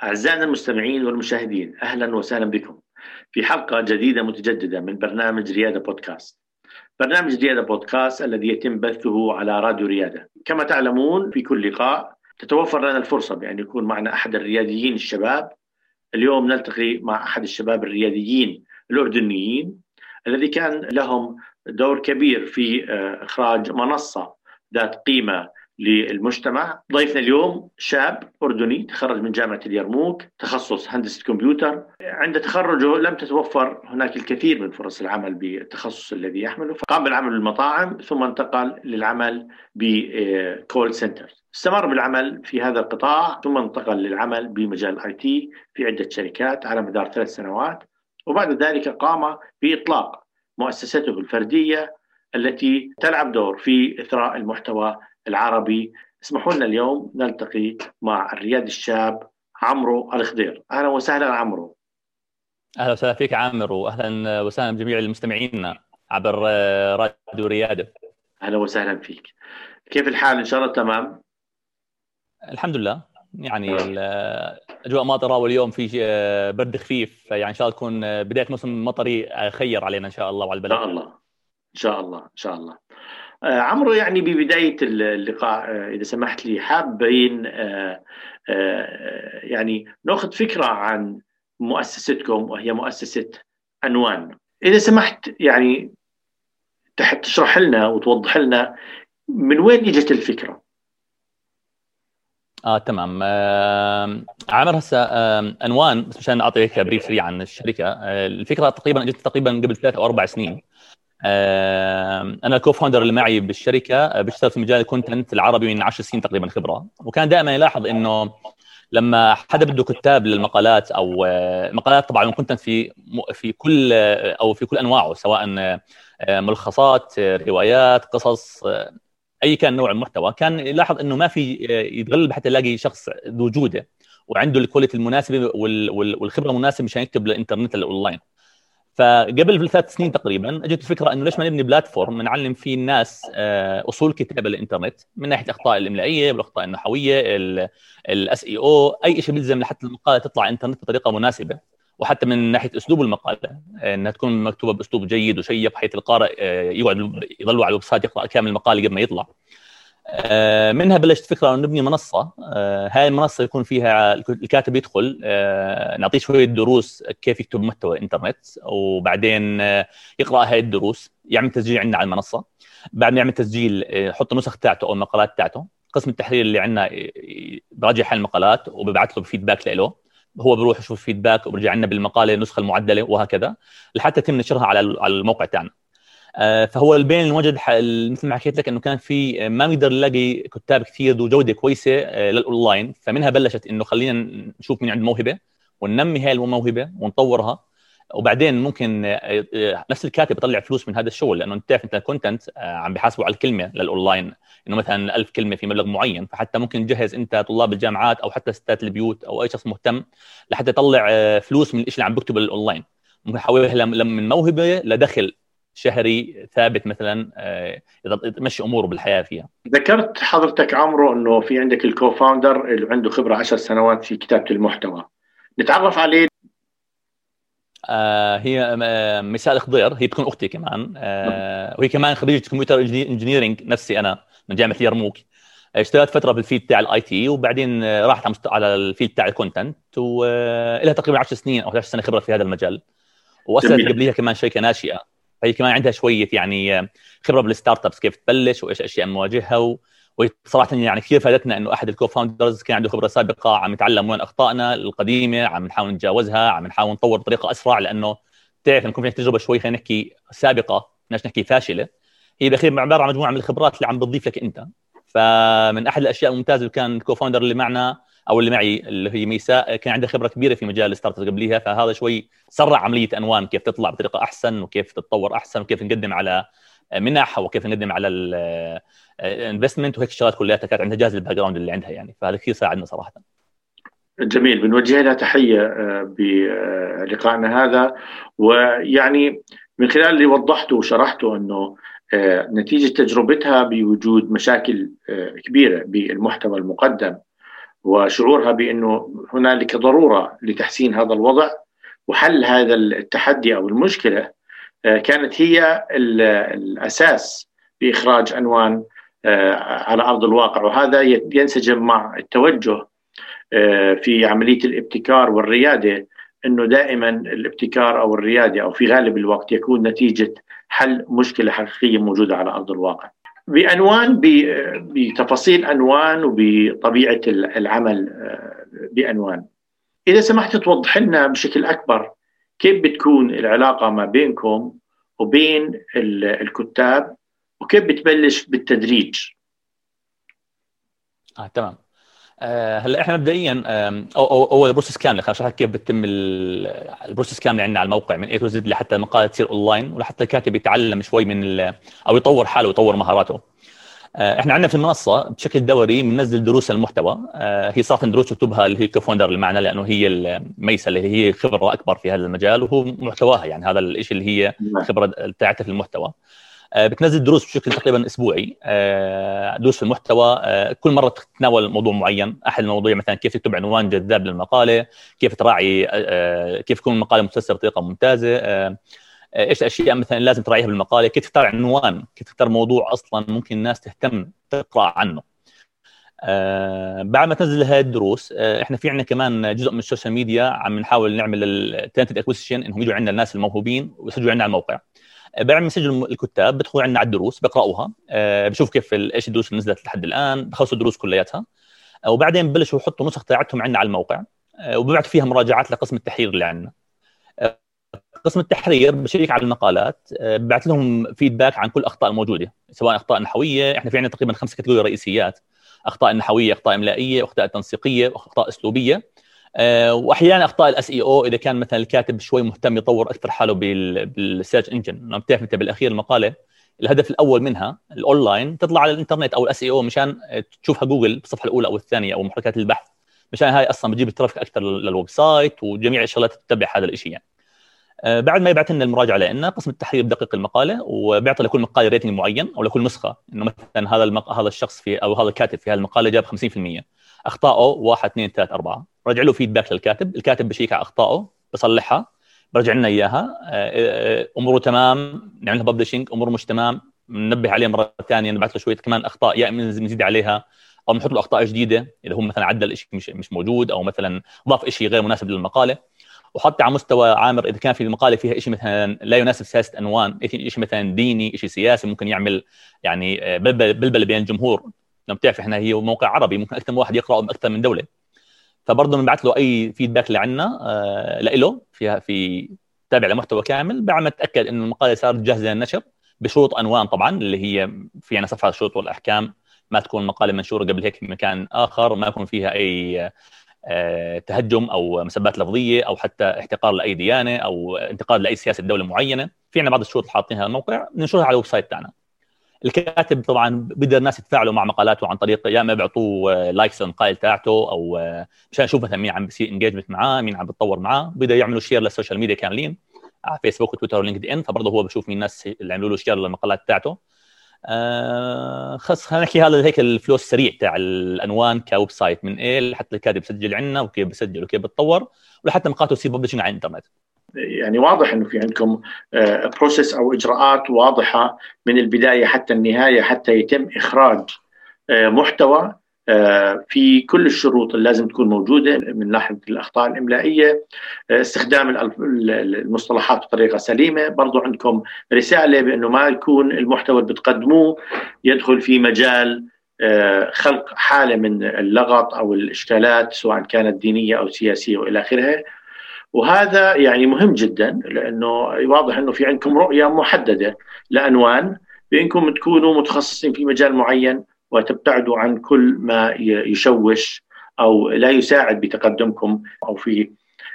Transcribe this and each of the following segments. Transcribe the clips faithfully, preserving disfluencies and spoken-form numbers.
أعزائنا المستمعين والمشاهدين، أهلا وسهلا بكم في حلقة جديدة متجددة من برنامج ريادة بودكاست. برنامج ريادة بودكاست الذي يتم بثه على راديو ريادة. كما تعلمون في كل لقاء تتوفر لنا الفرصة بأن يكون معنا أحد الرياديين الشباب. اليوم نلتقي مع أحد الشباب الرياديين الأردنيين الذي كان لهم دور كبير في إخراج منصة ذات قيمة للمجتمع. ضيفنا اليوم شاب أردني تخرج من جامعة اليرموك، تخصص هندسة كمبيوتر. عند تخرجه لم تتوفر هناك الكثير من فرص العمل بالتخصص الذي يحمله، فقام بالعمل بالمطاعم ثم انتقل للعمل بكول سنتر. استمر بالعمل في هذا القطاع ثم انتقل للعمل بمجال الاي تي في عدة شركات على مدار ثلاث سنوات، وبعد ذلك قام بإطلاق مؤسسته الفردية التي تلعب دور في إثراء المحتوى العربي. اسمحوا لنا اليوم نلتقي مع الريادي الشاب عمرو الخضير. أهلا وسهلا عمرو. أهلا وسهلا فيك عامر، وأهلا وسهلا بجميع المستمعين عبر راديو ريادة. أهلا وسهلا فيك. كيف الحال؟ إن شاء الله تمام؟ الحمد لله، يعني الأجواء ماطرة واليوم في برد خفيف، يعني إن شاء الله تكون بداية موسم مطري خير علينا إن شاء الله وعلى البلد. إن شاء الله إن شاء الله إن شاء الله. آه عمرو، يعني ببداية اللقاء آه إذا سمحت لي حابين آه آه يعني نأخذ فكرة عن مؤسستكم، وهي مؤسسة عنوان. إذا سمحت يعني تحت تشرح لنا وتوضح لنا من وين اجت الفكرة. اه تمام. آه عامر، هسه آه عنوان بس مشان اعطيك بريف سريع عن الشركه. آه الفكره تقريبا اجت تقريبا قبل ثلاث او اربع سنين. آه انا الكوفاوندر اللي معي بالشركه آه بيشتغل في مجال الكونتنت العربي من عشر سنين تقريبا خبره، وكان دائما يلاحظ انه لما حدا بده كتاب للمقالات او آه مقالات، طبعا الكونتنت في في كل آه او في كل انواعه، سواء آه ملخصات، آه روايات، قصص، آه اي كان نوع المحتوى، كان يلاحظ انه ما في يتغلب حتى يلاقي شخص ذو جوده وعنده الكواليتي المناسبه والخبره المناسبه مشان يكتب للانترنت الاونلاين. فقبل ثلاث سنين تقريبا اجت الفكره انه ليش ما نبني بلاتفورم نعلم فيه الناس اصول كتابه للانترنت، من ناحيه الاخطاء الاملائيه والاخطاء النحويه، الاس اي او، اي شيء بيلزم لحتى المقاله تطلع انترنت بطريقه مناسبه، وحتى من ناحيه اسلوب المقاله انها تكون مكتوبه باسلوب جيد وشيق بحيث القارئ يقعد يضل على الويب سايت يقرا كامل المقال قبل ما يطلع. منها بلشت فكره انه نبني منصه. هاي المنصه يكون فيها الكاتب يدخل نعطيه شويه دروس كيف يكتب محتوى انترنت، وبعدين يقرا هاي الدروس، يعمل تسجيل عندنا على المنصه. بعد ما يعمل تسجيل يحط النسخ تاعته او المقالات تاعته، قسم التحرير اللي عندنا براجع حل المقالات وببعث له فيدباك له، هو بيروح يشوف فيدباك وبرجع لنا بالمقاله النسخه المعدله، وهكذا لحتى يتم نشرها على على الموقع تاعنا. فهو البين الموجد مثل ما حكيت لك انه كان في ما نقدر نلاقي كتاب كثير ذو جوده كويسه للاونلاين، فمنها بلشت انه خلينا نشوف مين عنده موهبه وننمي هاي الموهبه ونطورها، وبعدين ممكن نفس الكاتب يطلع فلوس من هذا الشغل، لانه انت تعرف انت الكونتنت عم بيحاسبوا على الكلمه للاونلاين، انه مثلا ألف كلمه في مبلغ معين، فحتى ممكن تجهز انت طلاب الجامعات او حتى ستات البيوت او اي شخص مهتم لحتى يطلع فلوس من الشيء اللي عم بكتبه للاونلاين، ممكن يحولها من موهبه لدخل شهري ثابت مثلا تمشي اموره بالحياه فيها. ذكرت حضرتك عمرو انه في عندك الكوفاوندر اللي عنده خبره عشر سنوات في كتابه المحتوى، نتعرف عليه. آه هي آه مساء الخضير، هي بتكون اختي كمان، آه وهي كمان خريجه كمبيوتر انجينيرنج نفسي انا من جامعه اليرموك. اشتغلت فتره بالفيلد تاع الاي تي، وبعدين راحت على الفيلد تاع الكونتنت، ولها تقريبا عشر سنين او احد عشر سنه خبره في هذا المجال، واسست قبليها كمان شركه ناشئه، فهي كمان عندها شويه يعني خبره بالستارت ابس كيف تبلش وايش اشياء نواجهها. وصراحه يعني كثير فادتنا انه احد الكوفاوندرز كان عنده خبره سابقه، عم يتعلم وين اخطائنا القديمه، عم نحاول نتجاوزها، عم نحاول نطور بطريقه اسرع، لانه تعرف نكون في تجربه شوي خلينا نحكي سابقه، بدناش نحكي فاشله، هي بالاخير عباره عن مجموعه من الخبرات اللي عم بتضيف لك انت. فمن احد الاشياء الممتازه اللي كان الكوفاوندر اللي معنا او اللي معي اللي هي ميساء كان عندها خبره كبيره في مجال الستارت اب قبليها، فهذا شوي سرع عمليه عنوان كيف تطلع بطريقه احسن وكيف تتطور احسن وكيف نقدم على منح وكيف نقدم على الانفستمنت وهيك الشغلات كلها كانت عندها جاهز الباك جراوند اللي عندها يعني، فهذا كثير ساعدنا صراحه. جميل، بنوجه لها تحيه بلقائنا هذا. ويعني من خلال اللي وضحته وشرحته انه نتيجه تجربتها بوجود مشاكل كبيره بالمحتوى المقدم وشعورها بأنه هنالك ضرورة لتحسين هذا الوضع وحل هذا التحدي أو المشكلة، كانت هي الأساس بإخراج عنوان على أرض الواقع. وهذا ينسجم مع التوجه في عملية الابتكار والريادة، أنه دائما الابتكار أو الريادة أو في غالب الوقت يكون نتيجة حل مشكلة حقيقية موجودة على أرض الواقع بعنوان، بتفاصيل عنوان وبطبيعة العمل بعنوان. إذا سمحت توضح لنا بشكل أكبر كيف بتكون العلاقة ما بينكم وبين الكتاب وكيف بتبلش بالتدريج؟ آه، تمام. آه، هلا احنا مبدئيا او او اول بروسيس كامله، خلينا نشرح كيف بتتم البروسيس كامله عندنا على الموقع من اي تو زد لحتى المقاله تصير اونلاين ولحتى الكاتب يتعلم شوي من او يطور حاله ويطور مهاراته. آه، احنا عندنا في المنصه بشكل دوري بننزل دروس المحتوى. آه، هي صارت دروس تكتبها اللي هي كوفوندر اللي معنا، لانه هي الميسه اللي هي خبره اكبر في هذا المجال وهو محتواها، يعني هذا الشيء اللي هي خبره بتاعتها في المحتوى. بتنزل دروس بشكل تقريبا اسبوعي، دروس في المحتوى، كل مره تتناول موضوع معين. احد المواضيع مثلا كيف تكتب عنوان جذاب للمقاله، كيف تراعي كيف تكون المقاله متسلسله بطريقه ممتازه، ايش الاشياء مثلا لازم تراعيها بالمقاله، كيف تختار عنوان، كيف تختار موضوع اصلا ممكن الناس تهتم تقرا عنه. بعد ما تنزل هذه الدروس احنا في عندنا كمان جزء من السوشيال ميديا عم نحاول نعمل التالنت اكويزيشن، انهم يجوا عندنا الناس الموهوبين ويسجلوا عندنا على الموقع. بعد ما يسجلوا الكتاب بدخلوا عندنا على الدروس بقراوها، أه بشوف كيف ايش الدروس اللي نزلت لحد الان، بخلصوا الدروس كلياتها، أه وبعدين ببلشوا يحطوا نسخ تاعتهم عندنا على الموقع، أه وببعثوا فيها مراجعات لقسم التحرير اللي عندنا. أه قسم التحرير بشيك على المقالات، أه ببعث لهم فيدباك عن كل الاخطاء الموجوده، سواء اخطاء نحويه، احنا في عندنا تقريبا خمس كاتيجوري رئيسيات: اخطاء نحويه، اخطاء املائيه، اخطاء تنسيقيه، واخطاء اسلوبيه. أه واحيانا اخطاء الاس اي او اذا كان مثلا الكاتب شوي مهتم يطور اكثر حاله بالسيرش انجن. لما بتعرف انت بالاخير المقاله الهدف الاول منها الاونلاين تطلع على الانترنت او الاس اي او مشان تشوفها جوجل بالصفحه الاولى او الثانيه او محركات البحث، مشان هاي اصلا بتجيب الترافيك اكثر للويب سايت وجميع الشغلات تتبع هذا الشيء يعني. أه بعد ما يبعث لنا المراجعه لنا قسم التحرير بدقق المقاله وبيعطي لكل مقاله ريتنج معين او لكل نسخه، انه مثلا هذا المق... هذا الشخص في او هذا الكاتب في هذه المقاله جاب خمسين بالمئة، اخطائه واحد اثنين ثلاثة أربعة، رجع له فيدباك للكاتب، الكاتب بشيك على اخطائه بصلحها برجع لنا اياها، اموره تمام نعملها ببلشنج، اموره مش تمام ننبه عليه مره ثانيه، نبعث له شويه كمان اخطاء يا اما نزيد عليها او نحط له اخطاء جديده اذا هو مثلا عدل شيء مش مش موجود او مثلا ضاف شيء غير مناسب للمقاله. وحتى على مستوى عامر اذا كان في المقاله فيها شيء مثلا لا يناسب سياسه عنوان، شيء مثلا ديني، شيء سياسي، ممكن يعمل يعني بلبل بين الجمهور. لما بتعرف احنا هي موقع عربي ممكن اكثر من واحد يقرأ باكثر من دوله، فبرضه بنبعث له اي فيدباك اللي عندنا آه له فيها في تابع لمحتوى كامل. بعد ما اتاكد انه المقاله صارت جاهزه للنشر بشروط عنوان طبعا اللي هي في عندنا صفحه الشروط والاحكام، ما تكون مقاله منشوره قبل هيك في مكان اخر، ما يكون فيها اي آه تهجم او مسبات لفظيه او حتى احتقار لاي ديانه او انتقاد لاي سياسه دوله معينه. في عندنا بعض الشروط اللي حاطينها على الموقع ننشرها على الويب سايت تاعنا. الكاتب طبعا بقدر الناس يتفاعلوا مع مقالاته عن طريق يا اما بيعطوه لايكس للمقال تاعته او مشان يشوف مثلا مين عم بيصير انجيجمنت معاه، مين عم بتطور معاه، بقدر يعملوا شير للسوشيال ميديا كاملين على فيسبوك وتويتر ولينكد ان، فبرضه هو بشوف مين الناس اللي عملوا له شير للمقالات تاعته. آه خلص خلينا نحكي هذا هيك الفلو السريع تاع العنوان كويب سايت من ايه لحتى الكاتب يسجل عندنا وكيف بسجل وكيف بتطور ولحتى مقالاته تصير ببلشنج على الانترنت. يعني واضح انه في عندكم بروسيس او اجراءات واضحه من البدايه حتى النهايه حتى يتم اخراج محتوى في كل الشروط اللي لازم تكون موجوده من ناحيه الاخطاء الاملائيه، استخدام المصطلحات بطريقه سليمه، برضو عندكم رساله بانه ما يكون المحتوى اللي بتقدموه يدخل في مجال خلق حاله من اللغط او الاشكالات سواء كانت دينيه او سياسيه والى اخره. وهذا يعني مهم جدا لانه واضح انه في عندكم رؤيه محدده لعنوان بانكم تكونوا متخصصين في مجال معين وتبتعدوا عن كل ما يشوش او لا يساعد بتقدمكم او في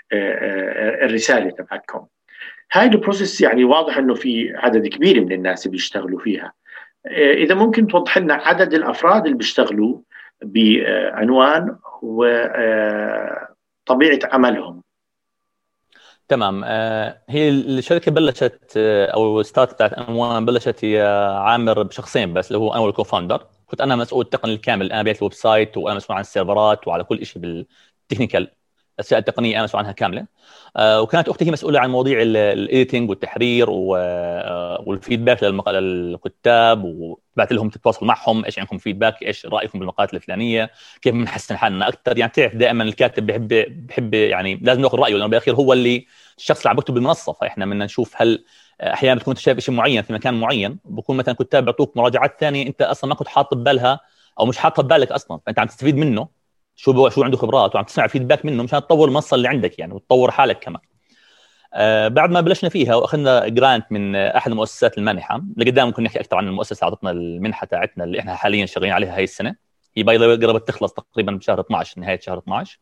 الرساله تبعكم. هاي البروسيس يعني واضح انه في عدد كبير من الناس بيشتغلوا فيها. اذا ممكن توضح لنا عدد الافراد اللي بيشتغلوا بعنوان وطبيعه عملهم. تمام. هي الشركه بلشت او ستارت بتاعت عنوان بلشت هي عامر بشخصين بس اللي هو انا والكوفاوندر، كنت انا مسؤول التقني الكامل، انا بيت الويب سايت وانا مسؤول عن السيرفرات وعلى كل شيء بالتكنيكال، الاشياء التقنيه انا مسؤول عنها كامله. آه وكانت اختي هي مسؤوله عن مواضيع الايديتنج والتحرير والفيدباك للكتاب، وبعث لهم تتواصل معهم ايش عندكم فيدباك، ايش رايكم بالمقالات الفلانيه، كيف بنحسن حالنا اكثر. يعني تعرف دائما الكاتب بحب بحب يعني لازم ناخذ رايه، لانه بالاخير هو اللي الشخص اللي عم بكتب بالمنصه. فاحنا بدنا نشوف هل احيانا بتكون شايف شيء معين في مكان معين، بكون مثلا كتاب بيعطوك مراجعات ثانيه انت اصلا ما كنت حاط ببالها او مش حاطها ببالك اصلا، فانت عم تستفيد منه، شو شو عنده خبرات، وعم تسمع فيدباك منه مشان تطور المنصه اللي عندك يعني، وتطور حالك كمان. آه بعد ما بلشنا فيها واخذنا جرانت من احد المؤسسات المانحه، لقدام ممكن نحكي اكثر عن المؤسسه اعطتنا المنحه تاعتنا اللي احنا حاليا شغالين عليها هاي السنه، هي باي قربت تخلص تقريبا بشهر اثناشر، نهايه شهر اثناشر.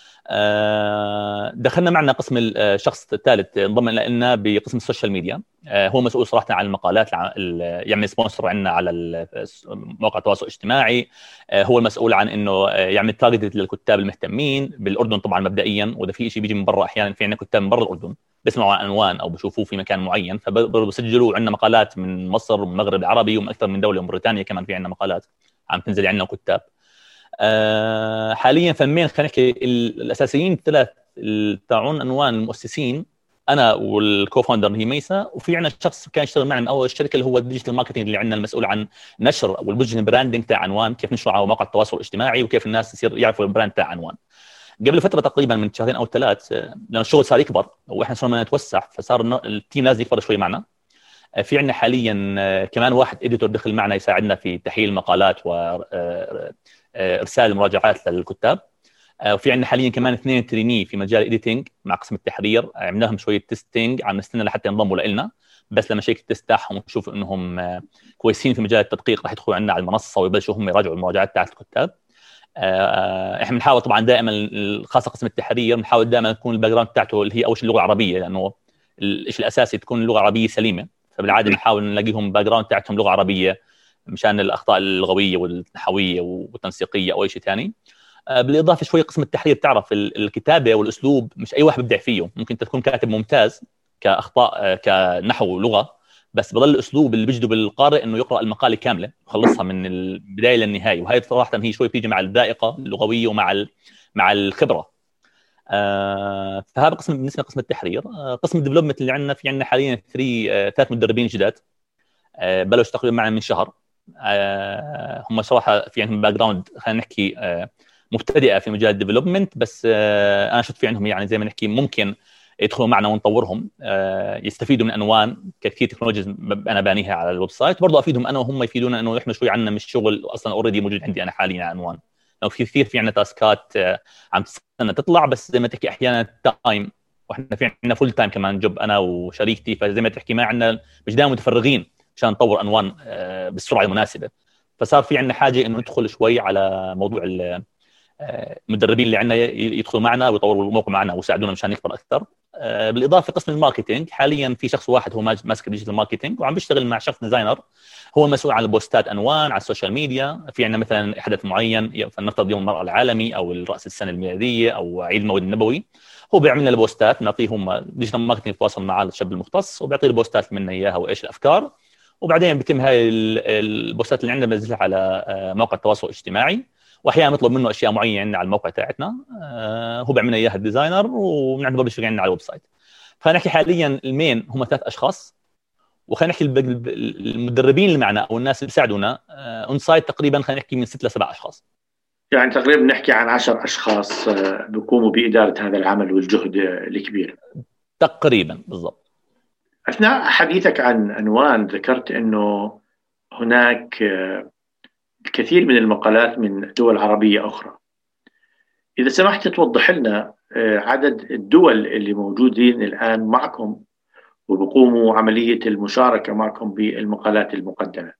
دخلنا معنا قسم الشخص الثالث انضم لنا بقسم السوشيال ميديا، هو مسؤول صراحه عن المقالات، يعمل سبونسر عندنا على مواقع التواصل الاجتماعي، هو المسؤول عن انه يعمل تارجت للكتاب المهتمين بالاردن طبعا مبدئيا، واذا في شيء بيجي من برا احيانا في عندنا كتاب من برا الاردن بيسمعوا عن عنوان او بشوفوه في مكان معين فبسجلوا عندنا مقالات من مصر ومن المغرب العربي ومن اكثر من دوله، وموريتانيا كمان في عندنا مقالات عم تنزل عندنا كتاب. أه حاليا فمين خلينا نحكي الاساسيين الثلاث تاعون عنوان المؤسسين، انا والكوفاوندر هي ميسا، وفي عندنا شخص كان يشتغل معنا من اول الشركه اللي هو الديجيتال ماركتنج اللي عندنا المسؤول عن نشر والبوزيشن براندنج تاع عنوان، كيف نشر على مواقع التواصل الاجتماعي وكيف الناس يصير يعرفوا البراند تاع عنوان. قبل فتره تقريبا من شهرين او ثلاث لان الشغل صار يكبر واحنا صرنا نتوسع، فصار التيم لازم يكبر شوي معنا. في عندنا حاليا كمان واحد اديتور دخل معنا يساعدنا في تحليل المقالات وارسال المراجعات للكتاب، وفي عندنا حاليا كمان اثنين تريني في مجال الايديتنج مع قسم التحرير، عملنا لهم شويه تيستينج، عم نستنى لحتى ينضموا لنا، بس لما شيك التست تاعهم ونشوف انهم كويسين في مجال التدقيق راح يدخلوا عندنا على المنصه ويبلشوا هم يراجعوا المراجعات تاعت الكتاب. احنا بنحاول طبعا دائما خاصه قسم التحرير بنحاول دائما تكون الباك جراوند تاعته اللي هي اول شيء اللغه العربيه، لانه الشيء الاساسي تكون اللغه العربيه سليمه، فبالعاده بنحاول نلاقيهم باك جراوند تاعتهم لغه عربيه مشان الاخطاء اللغويه والنحويه والتنسيقيه او اي شيء ثاني. بالاضافه شوي قسم التحرير تعرف الكتابه والاسلوب مش اي واحد بيبدع فيه، ممكن تكون كاتب ممتاز كاخطاء كنحو ولغه، بس بضل الاسلوب اللي بيجذب القارئ انه يقرا المقاله كامله يخلصها من البدايه للنهايه، وهي صراحه هي شوي بتيجي مع الذائقه اللغويه ومع مع الخبره. آه فهذا قسم بالنسبه لقسم التحرير. آه قسم الديفلوبمنت اللي عندنا في عندنا حاليا ثري آه ثلاث مدربين جداد آه بلشوا تقريبا معنا من شهر. آه هم صراحه في عندهم باك جراوند خلينا نحكي آه مبتدئه في مجال الديفلوبمنت، بس آه انا شفت في عندهم يعني زي ما نحكي ممكن يدخلوا معنا ونطورهم، آه يستفيدوا من عنوان كثير تكنولوجيز انا بانيها على الويب سايت، برضه افيدهم انا وهم يفيدونا انه احنا شوي عندنا مش شغل اصلا اوريدي موجود عندي انا حاليا على عنوان، لو في كثير في عندنا تاسكات آه عم تستنى تطلع، بس زي ما تحكي احيانا تايم، واحنا في عندنا فول تايم كمان جوب انا وشريكتي، فزي ما تحكي ما عندنا مش دائما متفرغين عشان نطور عنوان آه بالسرعه المناسبه، فصار في عندنا حاجه انه ندخل شوي على موضوع المدربين اللي عندنا يدخلوا معنا ويطوروا الموقع معنا ويساعدونا مشان نكبر اكثر. بالاضافه قسم الماركتينج حاليا في شخص واحد هو ماسك ديجيتال ماركتينج وعم بيشتغل مع شخص ديزاينر هو مسؤول عن البوستات عنوان على السوشيال ميديا. في عندنا مثلا حدث معين فلنفترض يوم المراه العالمي او راس السنه الميلاديه او عيد المولد النبوي، هو بيعمل لنا البوستات، نعطيهم ديجيتال ماركتينج يتواصل مع الشاب المختص وبيعطي البوستات منا اياها وايش الافكار، وبعدين بيتم هاي البوستات اللي عندنا بنزلها على موقع التواصل الاجتماعي، واحيانا نطلب منه اشياء معينه على الموقع تاعتنا آه هو بيعمل اياها الديزاينر وبنعمل ببلش عندنا على الويب سايت. فخلينا نحكي حاليا المين هم ثلاث اشخاص، وخلينا نحكي المدربين اللي معنا او الناس اللي بيساعدونا اون سايت تقريبا خلينا نحكي من ست لسبع اشخاص، يعني تقريبا نحكي عن عشر اشخاص بيقوموا باداره هذا العمل والجهد الكبير تقريبا بالضبط. اثناء حديثك عن عنوان ذكرت انه هناك الكثير من المقالات من دول عربية أخرى، إذا سمحت توضح لنا عدد الدول اللي موجودين الآن معكم وبقوموا عملية المشاركة معكم بالمقالات المقدمة.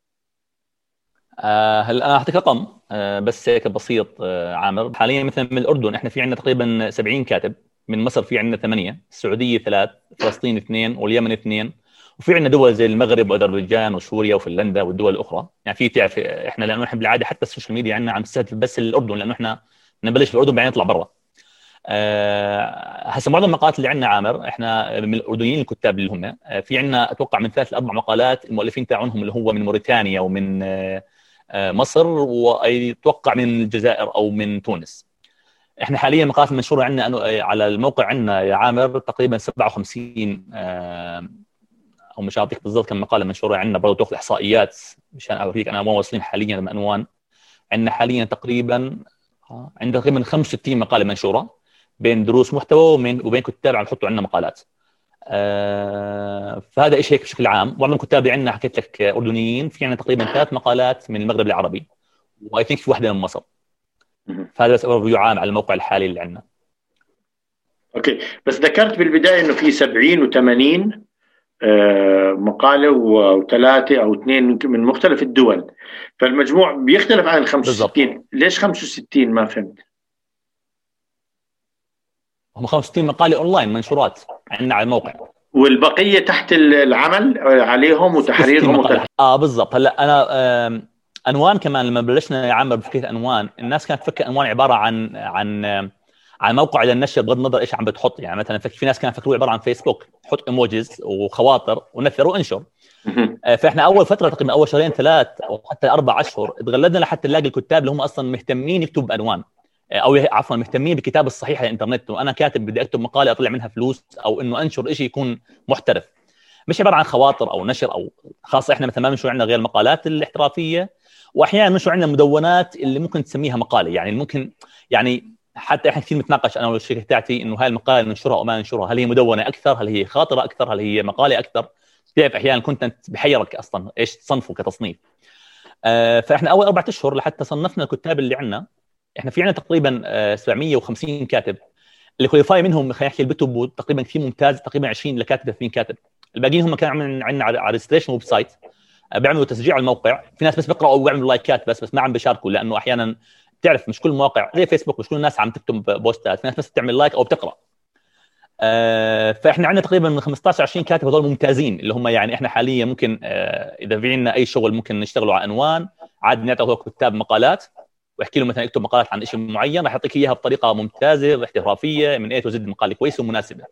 آه هلا أنا أعطيك رقم آه بس هيك بسيط آه عامر. حاليا مثلا من الأردن إحنا في عندنا تقريبا سبعين كاتب، من مصر في عندنا ثمانية، السعودية ثلاث، فلسطين اثنين، واليمن اثنين، وفي عندنا دول زي المغرب واذربيجان وسوريا وفنلندا والدول الاخرى. يعني في تعرف احنا لانه احنا بالعاده حتى السوشيال ميديا عندنا عم تستهدف بس الاردن، لانه احنا نبلش في الاردن بعدين نطلع برا. أه هسه معظم المقالات اللي عندنا عامر احنا من الاردنيين الكتاب اللي هم في عندنا اتوقع من ثلاث لاربع مقالات المؤلفين تاعهم اللي هو من موريتانيا ومن أه مصر ويتوقع من الجزائر او من تونس. احنا حاليا مقالات المنشوره عندنا على الموقع عندنا يا عامر تقريبا سبعة وخمسين او مش اعطيك بالضبط كم مقاله منشوره عندنا، برضه تاخذ احصائيات مشان اوريك انا وين واصلين حاليا من عنوان. عندنا حاليا تقريبا عندنا تقريبا خمسة وستين مقاله منشوره بين دروس محتوى وبين وبين كتاب عم يحطوا عندنا مقالات. آه فهذا شيء هيك بشكل عام. معظم الكتاب اللي عندنا حكيت لك اردنيين، في عندنا تقريبا ثلاث مقالات من المغرب العربي واي ثينك في واحده من مصر. فهذا بس ريفيو عام على الموقع الحالي اللي عندنا. اوكي، بس ذكرت بالبدايه انه في سبعين وثمانين آه مقاله وثلاثه او اثنين من مختلف الدول، فالمجموع بيختلف عن ال خمسة وستين. بالضبط. ليش خمسة وستين؟ ما فهمت. هم خمسة وستين مقاله اونلاين منشورات عندنا على الموقع، والبقيه تحت العمل عليهم وتحريرهم وتح... اه بالضبط. هلا انا عنوان كمان لما بلشنا يا عمر بفكره عنوان، الناس كانت تفكر عنوان عباره عن عن عن موقع للنشر بغض النظر ايش عم بتحط. يعني مثلا في ناس كانوا يفكروا عباره عن فيسبوك، حط ايموجيز وخواطر ونثر وانشر. فاحنا اول فتره تقريبا اول شهرين ثلاث او حتى اربع اشهر تغلبنا لحتى نلاقي الكتاب اللي هم اصلا مهتمين يكتبوا بعنوان، او عفوا مهتمين بالكتاب الصحيح على الانترنت، وانا كاتب بدي اكتب مقاله اطلع منها فلوس او انه انشر شيء يكون محترف، مش عباره عن خواطر او نشر. او خاصه احنا مثلا ما بنشر عندنا غير المقالات الاحترافيه، واحيانا بنشر عندنا مدونات اللي ممكن تسميها مقاله. يعني ممكن يعني حتى احنا كثير نتناقش انا والشركه تاعتي انه هاي المقاله ننشرها او ما ننشرها، هل هي مدونه اكثر، هل هي خاطره اكثر، هل هي مقاله اكثر. تعرف احيانا الكونتنت بحيرك اصلا ايش تصنفه كتصنيف. آه فاحنا اول اربعة اشهر لحتى صنفنا الكتاب اللي عندنا. احنا في عندنا تقريبا آه سبعمية وخمسين كاتب، اللي كواليفاي منهم خلينا نحكي البتب تقريبا كثير ممتاز، تقريبا عشرين لكاتب ثلاثين كاتب. الباقيين هم كانوا عندنا على ريجستريشن ويب سايت، بيعملوا تسجيل على الموقع. في ناس بس بيقراوا وبيعملوا لايكات بس بس ما عم بيشاركوا، لانه احيانا تعرف مش كل مواقع زي فيسبوك مش كل الناس عم تكتب بوستات، في ناس بس بتعمل لايك او بتقرا. آه فاحنا عندنا تقريبا من خمسطعش عشرين كاتب هذول ممتازين، اللي هم يعني احنا حاليا ممكن آه اذا في عندنا اي شغل ممكن نشتغلوا على عنوان عاد نعطيه كتاب مقالات واحكي له مثلا اكتب مقالات عن شيء معين، راح يعطيك اياها بطريقه ممتازه احترافيه من اي تو زد، مقاله كويسه ومناسبه.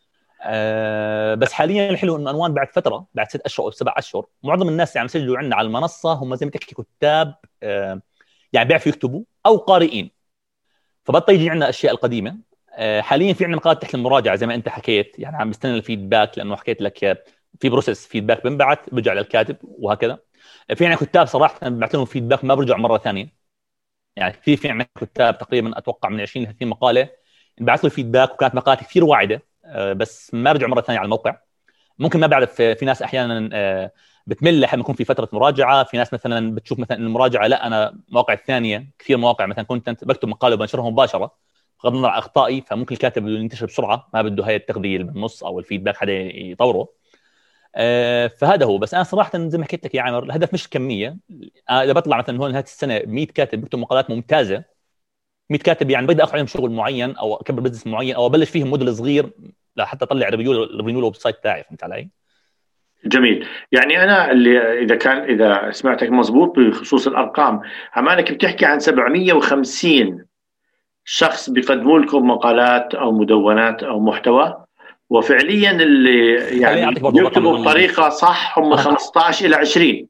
أه بس حاليا الحلو انه عنوان بعد فتره بعد ست اشهر او سبع اشهر معظم الناس اللي عم يسجلوا عندنا على المنصه هم زي ما تحكي كتاب أه يعني بيعرفوا يكتبوا او قارئين، فبطل يجي عندنا اشياء القديمه. أه حاليا في عندنا مقالات تحت المراجعه زي ما انت حكيت، يعني عم بستنى الفيدباك، لانه حكيت لك في بروسيس فيدباك بنبعث برجع للكاتب وهكذا. في عندنا كتاب صراحه بنبعث لهم فيدباك ما برجع مره ثانيه، يعني في في عندنا كتاب تقريبا اتوقع من عشرين ل ثلاثين مقاله نبعث له فيدباك وكانت مقالات كثير واعده بس ما رجعوا مره ثانيه على الموقع. ممكن ما بعرف، في ناس احيانا بتمل لما يكون في فتره مراجعه، في ناس مثلا بتشوف مثلا المراجعه لا انا مواقع الثانيه كثير مواقع مثلا كونتنت بكتب مقاله وبنشرها مباشره بغض النظر عن اخطائي، فممكن الكاتب ينتشر بسرعه ما بده هاي التغذيه اللي بالنص او الفيدباك حدا يطوره. فهذا هو. بس انا صراحه زي ما حكيت لك يا عامر الهدف مش كميه. اذا بطلع مثلا هون نهايه السنه مية كاتب بكتب مقالات ممتازه، مية كاتب يعني بدي اخذ عليهم شغل معين او اكبر بزنس معين او ابلش فيهم موديل صغير لحتى اطلع ريفيو ريفيو الويب سايت تاعي. فهمت علي؟ جميل. يعني انا اللي اذا كان اذا سمعتك مزبوط بخصوص الارقام، عمالك بتحكي عن سبعمية وخمسين شخص بيقدموا لكم مقالات او مدونات او محتوى، وفعليا اللي يعني يكتبوا بطريقه صح هم خمسطعش الى عشرين،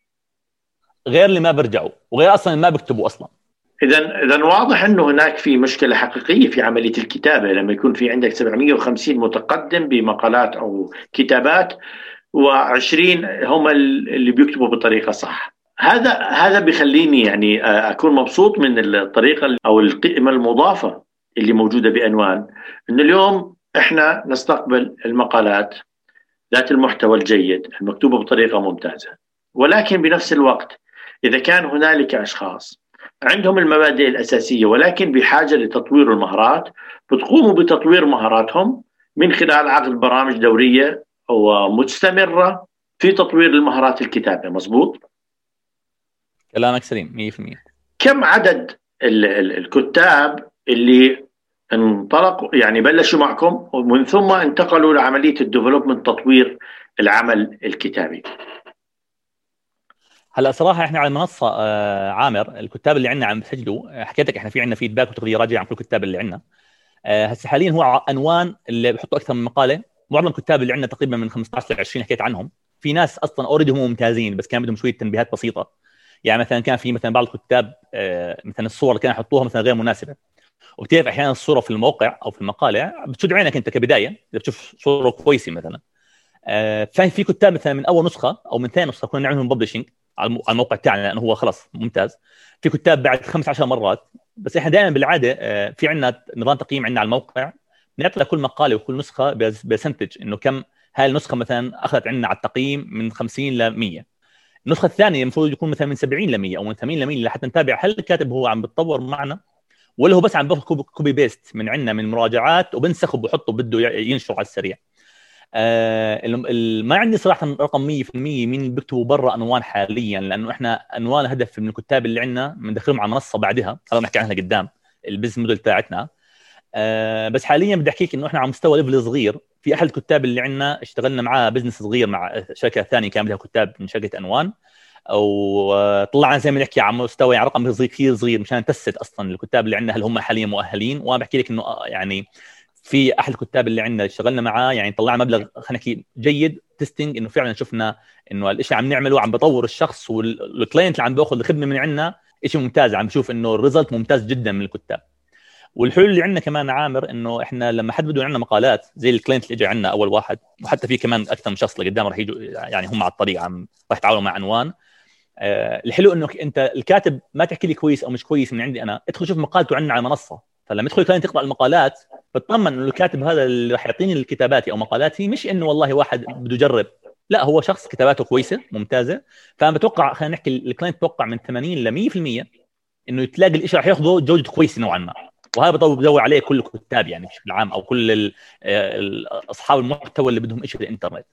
غير اللي ما بيرجعوا وغير اصلا ما بيكتبوا اصلا. اذا اذا واضح انه هناك في مشكله حقيقيه في عمليه الكتابه لما يكون في عندك سبعمية وخمسين متقدم بمقالات او كتابات وعشرين هم اللي بيكتبوا بطريقه صح. هذا هذا بيخليني يعني اكون مبسوط من الطريقه او القيمه المضافه اللي موجوده بعنوان، انه اليوم احنا نستقبل المقالات ذات المحتوى الجيد المكتوبه بطريقه ممتازه، ولكن بنفس الوقت اذا كان هنالك اشخاص عندهم المبادئ الاساسيه ولكن بحاجه لتطوير المهارات، بتقوموا بتطوير مهاراتهم من خلال عقد برامج دوريه ومستمره في تطوير المهارات الكتابه. مزبوط؟ كلامك سليم مية بالمية. كم عدد ال ال الكتاب اللي انطلقوا يعني بلشوا معكم ومن ثم انتقلوا لعمليه الديفلوبمنت تطوير العمل الكتابي؟ هلا صراحه احنا على المنصه آه عامر الكتاب اللي عندنا عم بسجلوا، حكيت لك احنا في عندنا فيدباك وتغذيه راجعه عن كل الكتاب اللي عندنا. آه هسه حاليا هو عنوان اللي بحطوا اكثر من مقاله. معظم الكتاب اللي عندنا تقريبا من خمسطعش ل عشرين حكيت عنهم، في ناس اصلا اوريدي هم ممتازين بس كان بدهم شويه تنبيهات بسيطه. يعني مثلا كان في مثلا بعض الكتاب مثلا الصور اللي كانوا يحطوها مثلا غير مناسبه، وبتعرف احيانا الصوره في الموقع او في المقاله بتشد عينك انت كبدايه اذا بتشوف صوره كويسه مثلا. ففي كتاب مثلا من اول نسخه او من ثاني نسخه كنا نعملهم ببلشنج على الموقع تاعنا لانه هو خلص ممتاز. في كتاب بعد خمس عشر مرات. بس احنا دائما بالعاده في عندنا نظام تقييم عندنا على الموقع، نعطي لكل مقاله وكل نسخه برسنتج انه كم هاي النسخه مثلا اخذت عندنا على التقييم من خمسين ل مية. النسخه الثانيه المفروض يكون مثلا من سبعين ل مية او من ثمانين ل مية لحتى نتابع هل الكاتب هو عم بتطور معنا ولا هو بس عم باخذ كوبي بيست من عندنا من مراجعات وبنسخه وبحطه بده ينشر على السريع. آه ما عندي صراحه رقم مية بالمية مين اللي بيكتبوا برا انوان حاليا، لانه احنا انوان هدف من الكتاب اللي عندنا بندخلهم على منصه بعدها، هذا بنحكي عنها قدام البيزنس موديل تاعتنا. آه بس حاليا بدي احكيك انه احنا على مستوى ليفل صغير. في احد الكتاب اللي عندنا اشتغلنا معاه بزنس صغير مع شركه ثانيه كان لها كتاب من شركه انوان، او طلعنا زي ما نحكي على مستوى يعني رقم كثير صغير مشان نتست اصلا الكتاب اللي عندنا هل هم حاليا مؤهلين. وانا بحكي لك انه يعني في احد الكتاب اللي عندنا اشتغلنا معاه يعني طلعنا مبلغ خلينا نحكي جيد تيستينج، انه فعلا شفنا انه الشيء عم نعمله عم بطور الشخص والكلاينت اللي عم بياخذ الخدمه من عندنا شيء ممتاز، عم بشوف انه الريزلت ممتاز جدا من الكتاب. والحلول اللي عندنا كمان عامر انه احنا لما حد بده عندنا مقالات زي الكلاينت اللي اجى عندنا اول واحد، وحتى في كمان اكثر من شخص لقدام راح يجوا يعني هم على الطريق عم راح يتعاونوا مع عنوان. أه الحلو انه انت الكاتب ما تحكي لي كويس او مش كويس من عندي انا، ادخل شوف مقالته عندنا على المنصه. فلما يدخل الكلاينت يقرا المقالات بتطمن انه الكاتب هذا اللي راح يعطيني الكتاباتي او مقالاتي مش انه والله واحد بده يجرب، لا هو شخص كتاباته كويسه ممتازه. فانا بتوقع خلينا نحكي الكلاينت توقع من ثمانين ل مية بالمية انه تلاقي الشيء راح ياخذه جوده كويسه نوعا ما. وهذا بدور عليه كل الكتاب يعني بشكل عام او كل اصحاب المحتوى اللي بدهم شيء في الانترنت.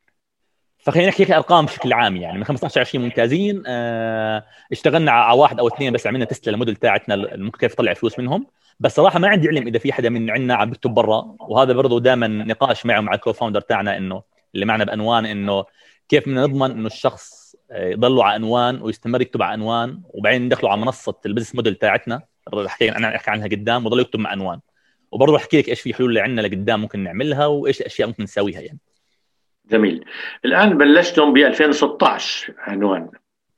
فخلينا نحكي ارقام بشكل عام يعني من خمسة عشر عشرين ممتازين. اه اشتغلنا على واحد او اثنين بس عملنا تست للموديل تاعتنا ممكن كيف يطلع فلوس منهم. بس صراحه ما عندي علم اذا في حدا من عندنا عم بيكتب برا، وهذا برضه دائما نقاش معه مع الكوفاوندر تاعنا انه اللي معنا بانوان انه كيف بدنا نضمن انه الشخص يضلوا على عنوان ويستمر يكتب على عنوان وبعدين ندخله على منصه البزنس موديل تاعتنا حكينا انا احكي عنها قدام وضل يكتب مع عنوان. وبرضه احكي لك ايش في حلول اللي عندنا لقدام ممكن نعملها وايش الاشياء ممكن نسويها يعني. جميل. الان بلشتم ب ألفين وستة عشر عنوان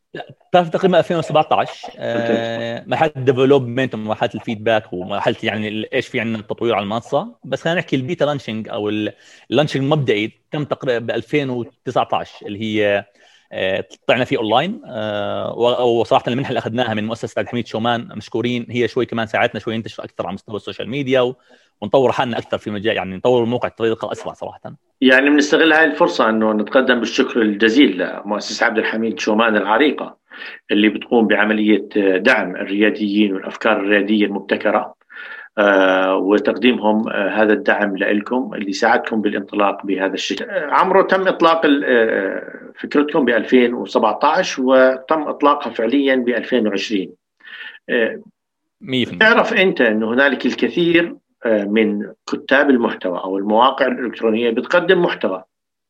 تقريبا ألفين وسبعة عشر آه مرحله الديفلوبمنت ومرحله الفيدباك ومرحله يعني ايش في عندنا التطوير على المنصه. بس خلينا نحكي البيتا لانشنج او اللانشنج المبدئي تم تقريبا ب ألفين وتسعة عشر اللي هي طلعنا فيه اونلاين. أه وصراحه المنحه اللي اخذناها من مؤسسه عبد الحميد شومان مشكورين، هي شوي كمان ساعدتنا شوي ننتشر اكثر على مستوى السوشيال ميديا ونطور حالنا اكثر في مجال يعني نطور الموقع بطريقه اسرع صراحه. يعني بنستغل هاي الفرصه انه نتقدم بالشكر الجزيل لمؤسسه عبد الحميد شومان العريقه اللي بتقوم بعمليه دعم الرياديين والافكار الرياديه المبتكره آه وتقديمهم آه هذا الدعم لكم اللي ساعدكم بالانطلاق بهذا الشكل. آه عمرو تم اطلاق آه فكرتكم ب ألفين وسبعة عشر وتم اطلاقها فعليا ب ألفين وعشرين. آه تعرف انت انه هنالك الكثير آه من كتاب المحتوى او المواقع الالكترونيه بتقدم محتوى.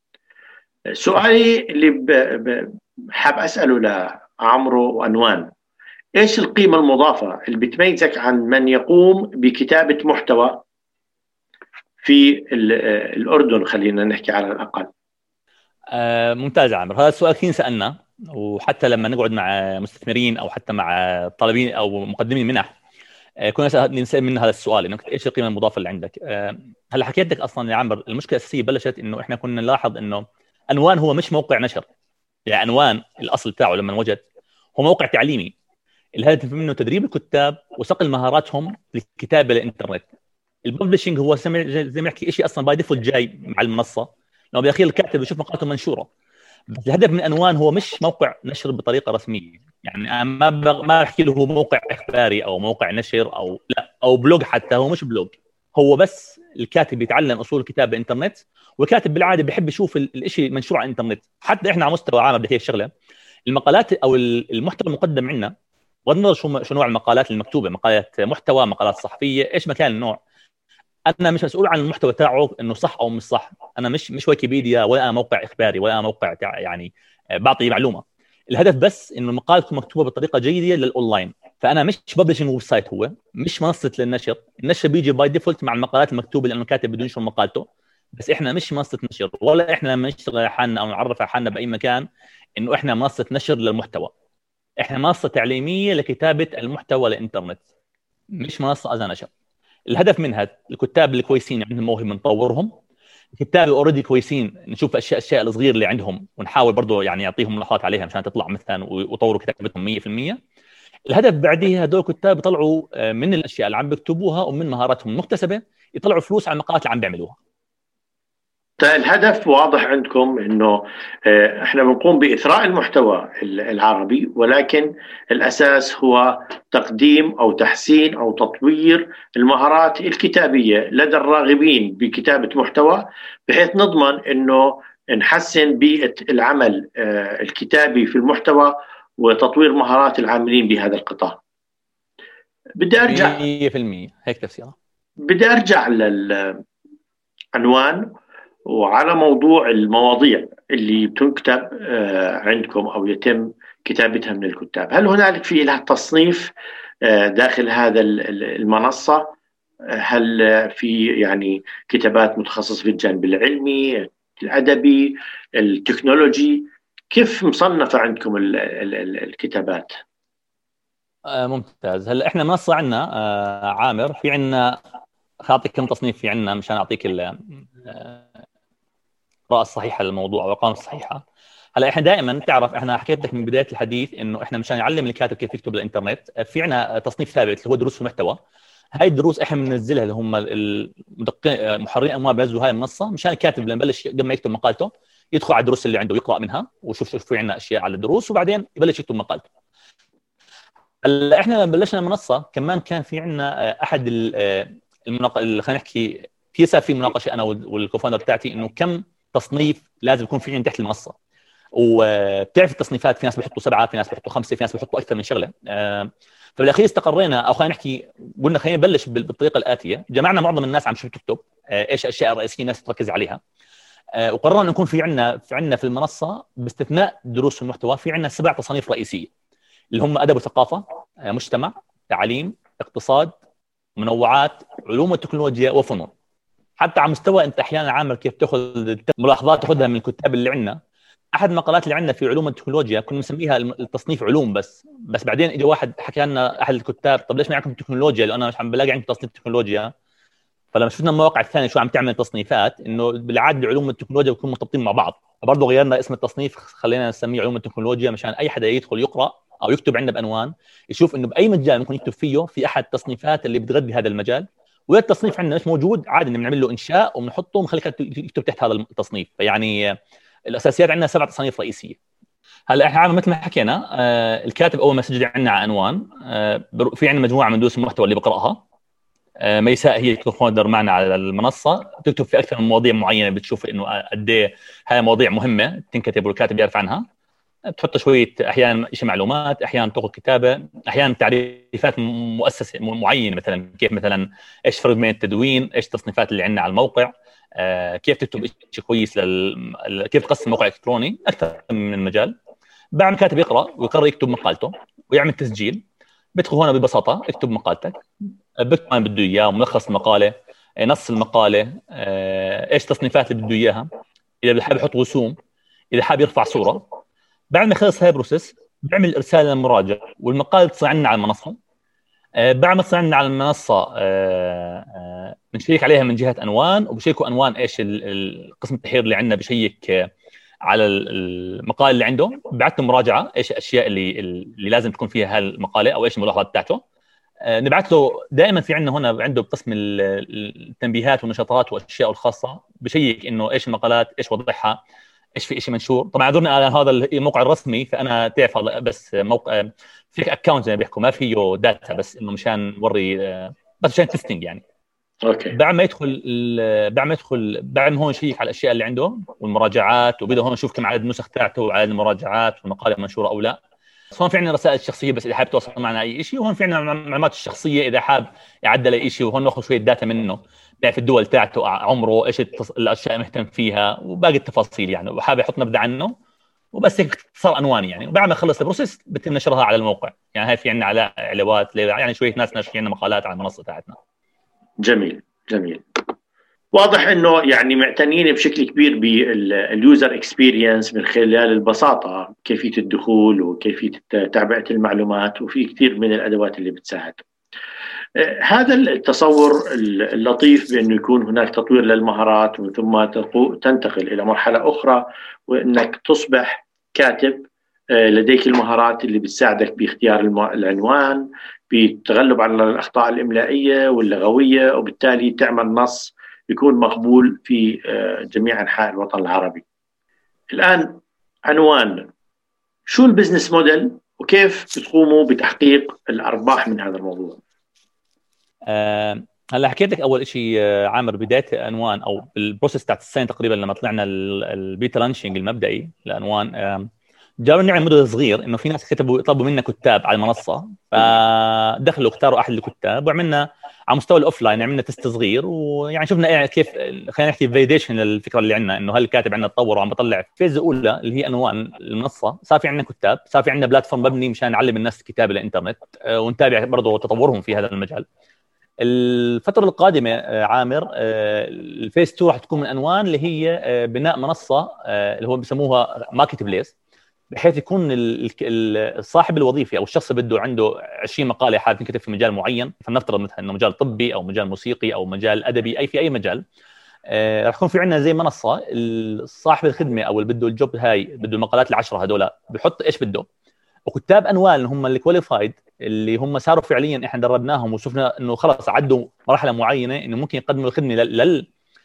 آه سؤالي اللي حاب اساله لعمرو وانوان، ايش القيمة المضافة اللي بتميزك عن من يقوم بكتابة محتوى في الأردن خلينا نحكي على الأقل؟ آه ممتاز عامر، هذا السؤال كثير سألنا، وحتى لما نقعد مع مستثمرين أو حتى مع طالبين أو مقدمين منح آه كنا نسأل من هذا السؤال إنه إيش القيمة المضافة اللي عندك. آه هلا حكيت لك أصلا يا عامر المشكلة الأساسية بلشت إنه إحنا كنا نلاحظ إنه أنوان هو مش موقع نشر. يعني أنوان الأصل بتاعه لما وجد هو موقع تعليمي، الهدف منه تدريب الكتاب وصقل مهاراتهم للكتابه للانترنت. الببلشنج هو زي ما نحكي شيء اصلا باي ديفولت جاي مع المنصه، لو بالاخير الكاتب يشوف مقالاته منشوره. بس الهدف من انوان هو مش موقع نشر بطريقه رسميه، يعني ما بغ... ما احكي له هو موقع اخباري او موقع نشر او لا او بلوج، حتى هو مش بلوج، هو بس الكاتب يتعلم اصول الكتابه بالانترنت. والكاتب بالعاده بيحب يشوف الشيء منشور على الانترنت. حتى احنا على مستوى عام بدي هيك شغله، المقالات او المحتوى المقدم عندنا بغض النظر شو شو نوع المقالات المكتوبه، مقالات محتوى، مقالات صحفيه، ايش ما كان النوع، انا مش مسؤول عن المحتوى تاعه انه صح او مش صح. انا مش مش ويكيبيديا ولا أنا موقع اخباري ولا أنا موقع يعني بعطي معلومه. الهدف بس انه المقال تكون مكتوبه بطريقه جيده للاونلاين. فانا مش ببلشنج ويب سايت، هو مش منصه للنشر. النشر بيجي باي ديفولت مع المقالات المكتوبه لانه كاتب بده ينشر مقالته. بس احنا مش منصه نشر، ولا احنا لما نشتغل على حالنا او نعرف على حالنا باي مكان انه احنا منصه نشر للمحتوى. احنا منصه تعليميه لكتابه المحتوى للانترنت، مش منصه اذا نشر. الهدف منها الكتاب الكويسين عندهم موهبه نطورهم، الكتاب اوريدي كويسين نشوف الاشياء الاشياء الصغيره اللي عندهم ونحاول برضه يعني يعطيهم ملاحظات عليها مشان تطلع مثلا ويطوروا كتابتهم مية بالمية. الهدف بعديها هدول الكتاب يطلعوا من الاشياء اللي عم بيكتبوها ومن مهاراتهم المكتسبه يطلعوا فلوس على المقالات اللي عم بيعملوها. الهدف واضح عندكم انه احنا بنقوم باثراء المحتوى العربي، ولكن الاساس هو تقديم او تحسين او تطوير المهارات الكتابيه لدى الراغبين بكتابه محتوى، بحيث نضمن انه نحسن بيئه العمل الكتابي في المحتوى وتطوير مهارات العاملين بهذا القطاع. بدي ارجع مية بالمية هيك تفسيرها. بدي ارجع للعنوان وعلى موضوع المواضيع اللي بتكتب عندكم أو يتم كتابتها من الكتاب. هل هنالك في لها تصنيف داخل هذا المنصة؟ هل في يعني كتابات متخصصة في الجانب العلمي، الأدبي، التكنولوجي؟ كيف مصنفة عندكم الكتابات؟ ممتاز. هلا احنا منصة عندنا عامر، في عندنا خاطئ كم تصنيف في عندنا مشان أعطيك القراءة الصحيحة للموضوع أو الأرقام الصحيحة. هلا احنا دائما تعرف، احنا حكيت لك من بداية الحديث انه احنا مشان نعلم الكاتب كيف يكتب الانترنت في عندنا تصنيف ثابت اللي هو دروس المحتوى. هاي الدروس احنا بننزلها اللي هم المدققين محررين اموال بينزلوا هاي المنصة مشان الكاتب لما يبلش قبل ما يكتب مقالته يدخل على الدروس اللي عنده ويقرأ منها ويشوف شوف في عندنا اشياء على الدروس وبعدين يبلش يكتب مقالته. هلا احنا لما بلشنا المنصة كمان كان في عندنا احد المناق... خلينا نحكي في صار في مناقشة انا والكوفاندر تاعتي انه كم تصنيف لازم يكون في عندنا تحت المنصة. وبتعرف التصنيفات في ناس بيحطوا سبعه، في ناس بيحطوا خمسه، في ناس بيحطوا اكثر من شغله. فبالاخير استقرينا او خلينا نحكي قلنا خلينا نبلش بالطريقه الاتيه. جمعنا معظم الناس عم شو تكتب، ايش الاشياء الرئيسيه الناس تركز عليها، وقررنا نكون في عندنا في عندنا في المنصه باستثناء دروس المحتوى في عندنا سبع تصانيف رئيسيه اللي هم ادب وثقافه، مجتمع، تعليم، اقتصاد، منوعات، علوم وتكنولوجيا، وفنون. حتى على مستوى انت احيانا عامل كيف تاخذ ملاحظات تاخذها من الكتاب اللي عندنا. احد المقالات اللي عندنا في علوم التكنولوجيا كنا نسميها التصنيف علوم بس بس بعدين اجى واحد حكى لنا احد الكتاب طب ليش ما عندكم تكنولوجيا؟ لانه انا مش عم بلاقي عندكم تصنيف تكنولوجيا. فلما شفنا المواقع الثانيه شو عم تعمل تصنيفات انه بالعاده علوم التكنولوجيا بيكونوا مرتبطين مع بعض، فبرضه غيرنا اسم التصنيف خلينا نسميه علوم التكنولوجيا مشان اي حدا يدخل يقرا او يكتب عندنا بعنوان يشوف انه باي مجال ممكن يكتب فيه في احد التصنيفات اللي بتغذي هذا المجال. واذا التصنيف عندنا مش موجود عادي بنعمل له انشاء وبنحطه ونخليه يكتب تحت هذا التصنيف. فيعني الاساسيات عندنا سبع تصانيف رئيسيه. هلا احنا مثل ما حكينا آه الكاتب اول ما سجل عندنا على عنوان آه في عندنا مجموعه من دروس المحتوى اللي بقراها. آه ميساء هي كوفاوندر معنا على المنصه، بتكتب في اكثر من مواضيع معينه بتشوف انه قد ايه هاي مواضيع مهمه تنكتب والكاتب يعرف عنها. بتحط شويه احيانا شيء معلومات، احيانا طرق كتابه، احيانا تعريفات مؤسسه معينه مثلا كيف مثلا ايش فرق بين التدوين، ايش التصنيفات اللي عندنا على الموقع، آه كيف تكتب شيء كويس لل... كيف تقسم موقع الكتروني، اكثر من المجال. بعد كاتب يقرا ويقرر يكتب مقالته ويعمل تسجيل. بدخل هنا ببساطه اكتب مقالتك، بكتب ما بده اياه، ملخص المقاله، نص المقاله، آه ايش التصنيفات اللي بده اياها، اذا حابب يحط رسوم، اذا حابب يرفع صوره. بعد ما يخلص هاي البروسيس بيعمل ارسال للمراجع والمقال تصير عندنا على المنصه. آه بعد ما تصير عندنا على المنصه آه آه بنشيك عليها من جهه انوان، وبشيكوا انوان ايش القسم التحرير اللي عندنا بشيك آه على المقال اللي عنده، بعت له مراجعه ايش الاشياء اللي اللي لازم تكون فيها هالمقاله او ايش الملاحظات بتاعته. آه نبعث له دائما في عندنا هنا عنده بقسم التنبيهات والنشاطات والاشياء الخاصه بشيك انه ايش المقالات ايش وضعها، ايش في شيء منشور. طبعا اعذرني على هذا الموقع الرسمي فانا تعرف بس موقع فيك اكونت زي ما بيحكوا ما فيه داتا، بس انه مشان نوري بس مشان تيستينج يعني. اوكي. بعد ما يدخل بعد ما يدخل بعد ما هون يشيك على الاشياء اللي عنده والمراجعات، وبده هون يشوف كم عدد النسخ تاعته وعدد المراجعات والمقاله منشوره او لا. هون في عندنا رسائل الشخصيه بس اذا حابب تواصل معنا اي شيء، وهون في عندنا معلومات الشخصيه اذا حاب يعدل اي شيء، وهون ناخذ شويه داتا منه بيعرف الدول تاعته، عمره، ايش الاشياء اللي مهتم فيها وباقي التفاصيل يعني، وحابب يحط نبذه عنه وبس هيك صار عنواني يعني. وبعد ما خلص البروسيس بتم نشرها على الموقع يعني. هاي في عندنا على علاوات يعني شويه ناس ناشرين مقالات على المنصه تاعتنا. جميل جميل. واضح انه يعني معتنين بشكل كبير باليوزر اكسبيرينس من خلال البساطه، كيفيه الدخول وكيفيه تعبئه المعلومات، وفي كثير من الادوات اللي بتساعد. هذا التصور اللطيف بانه يكون هناك تطوير للمهارات ومن ثم تنتقل الى مرحله اخرى، وانك تصبح كاتب لديك المهارات اللي بتساعدك باختيار العنوان، بالتغلب على الاخطاء الاملائيه واللغويه، وبالتالي تعمل نص يكون مقبول في جميع أنحاء الوطن العربي. الآن عنوان، شو البزنس موديل وكيف بتقوموا بتحقيق الأرباح من هذا الموضوع؟ أه هلا حكيت لك أول شيء عامر، بداية عنوان أو البروسيس تاعت السنة تقريبا لما طلعنا البيتا لانشينج المبدئي لعنوان، أه جاء نعمل موديل صغير انه في ناس كتبوا طلبوا منا كتاب على المنصه، فدخلوا اختاروا احد الكتاب وعملنا على مستوى الاوفلاين عملنا تست صغير، ويعني شفنا كيف خلينا نحكي فاليديشن للفكره اللي عندنا، انه هل الكاتب عندنا تطور وعم بطلع. الفيز الاولى اللي هي عنوان المنصه صار في عندنا كتاب، صار في عندنا بلاتفورم مبني مشان نعلم الناس الكتابه الانترنت ونتابع برضه تطورهم في هذا المجال. الفتره القادمه عامر الفيز اثنين راح تكون من عنوان اللي هي بناء منصه اللي هو بسموها ماركت بليس، بحيث يكون الصاحب الوظيفي او الشخص اللي بده عنده عشرين مقاله حابب يكتب في مجال معين، فلنفترض مثلا انه مجال طبي او مجال موسيقي او مجال ادبي، اي في اي مجال، آه راح يكون في عندنا زي منصه صاحب الخدمه او اللي بده الجوب هاي بده المقالات العشره هذول بحط ايش بده، وكتاب انوان هم الكواليفايد اللي هم صاروا فعليا احنا دربناهم وشفنا انه خلص عدوا مرحله معينه انه ممكن يقدموا الخدمه لل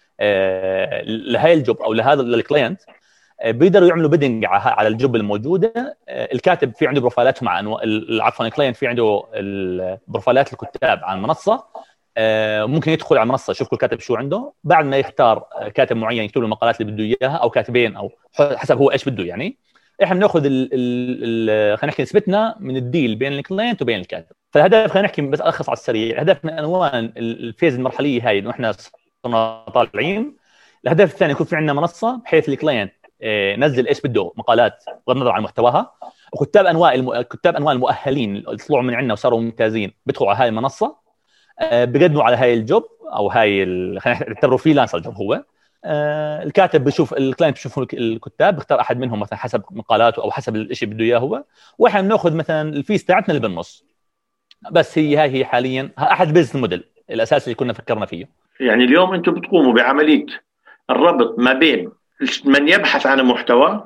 آه لهي الجوب او لهذا للكلاينت، بيقدروا يعملوا بيدنج على الجوب الموجوده. الكاتب في عنده بروفايلات مع أنو... عفوا الكلاينت في عنده البروفايلات الكتاب على المنصه، ممكن يدخل على المنصه يشوف كل كاتب شو عنده، بعد ما يختار كاتب معين يكتب له المقالات اللي بده اياها او كاتبين او حسب هو ايش بده. يعني احنا بناخذ ال... ال... خلينا نحكي نسبتنا من الديل بين الكلاينت وبين الكاتب. فالهدف خلينا نحكي بس الخص على السريع، الهدف من عنوان الفيز المرحليه هاي انه احنا صرنا طالعين. الهدف الثاني يكون في عندنا منصه بحيث الكلاينت نزل ايش بده مقالات بغض النظر عن محتواها، وكتاب انواع الم... كتاب انواع المؤهلين اللي طلعوا من عندنا وصاروا ممتازين بيدخلوا على هاي المنصه، بيقدموا على هاي الجوب او هاي ال... خلينا نعتبره فريلانسر جوب. هو الكاتب بيشوف الكلاينت بيشوف الكتاب بيختار احد منهم مثلا حسب مقالاته او حسب الشيء بده اياه هو، واحنا بناخذ مثلا الفيس تاعتنا اللي بالنص. بس هي هاي هي حاليا احد البيزنس موديل الاساسي اللي كنا فكرنا فيه. يعني اليوم انتم بتقوموا بعمليه الربط ما بين من يبحث عن محتوى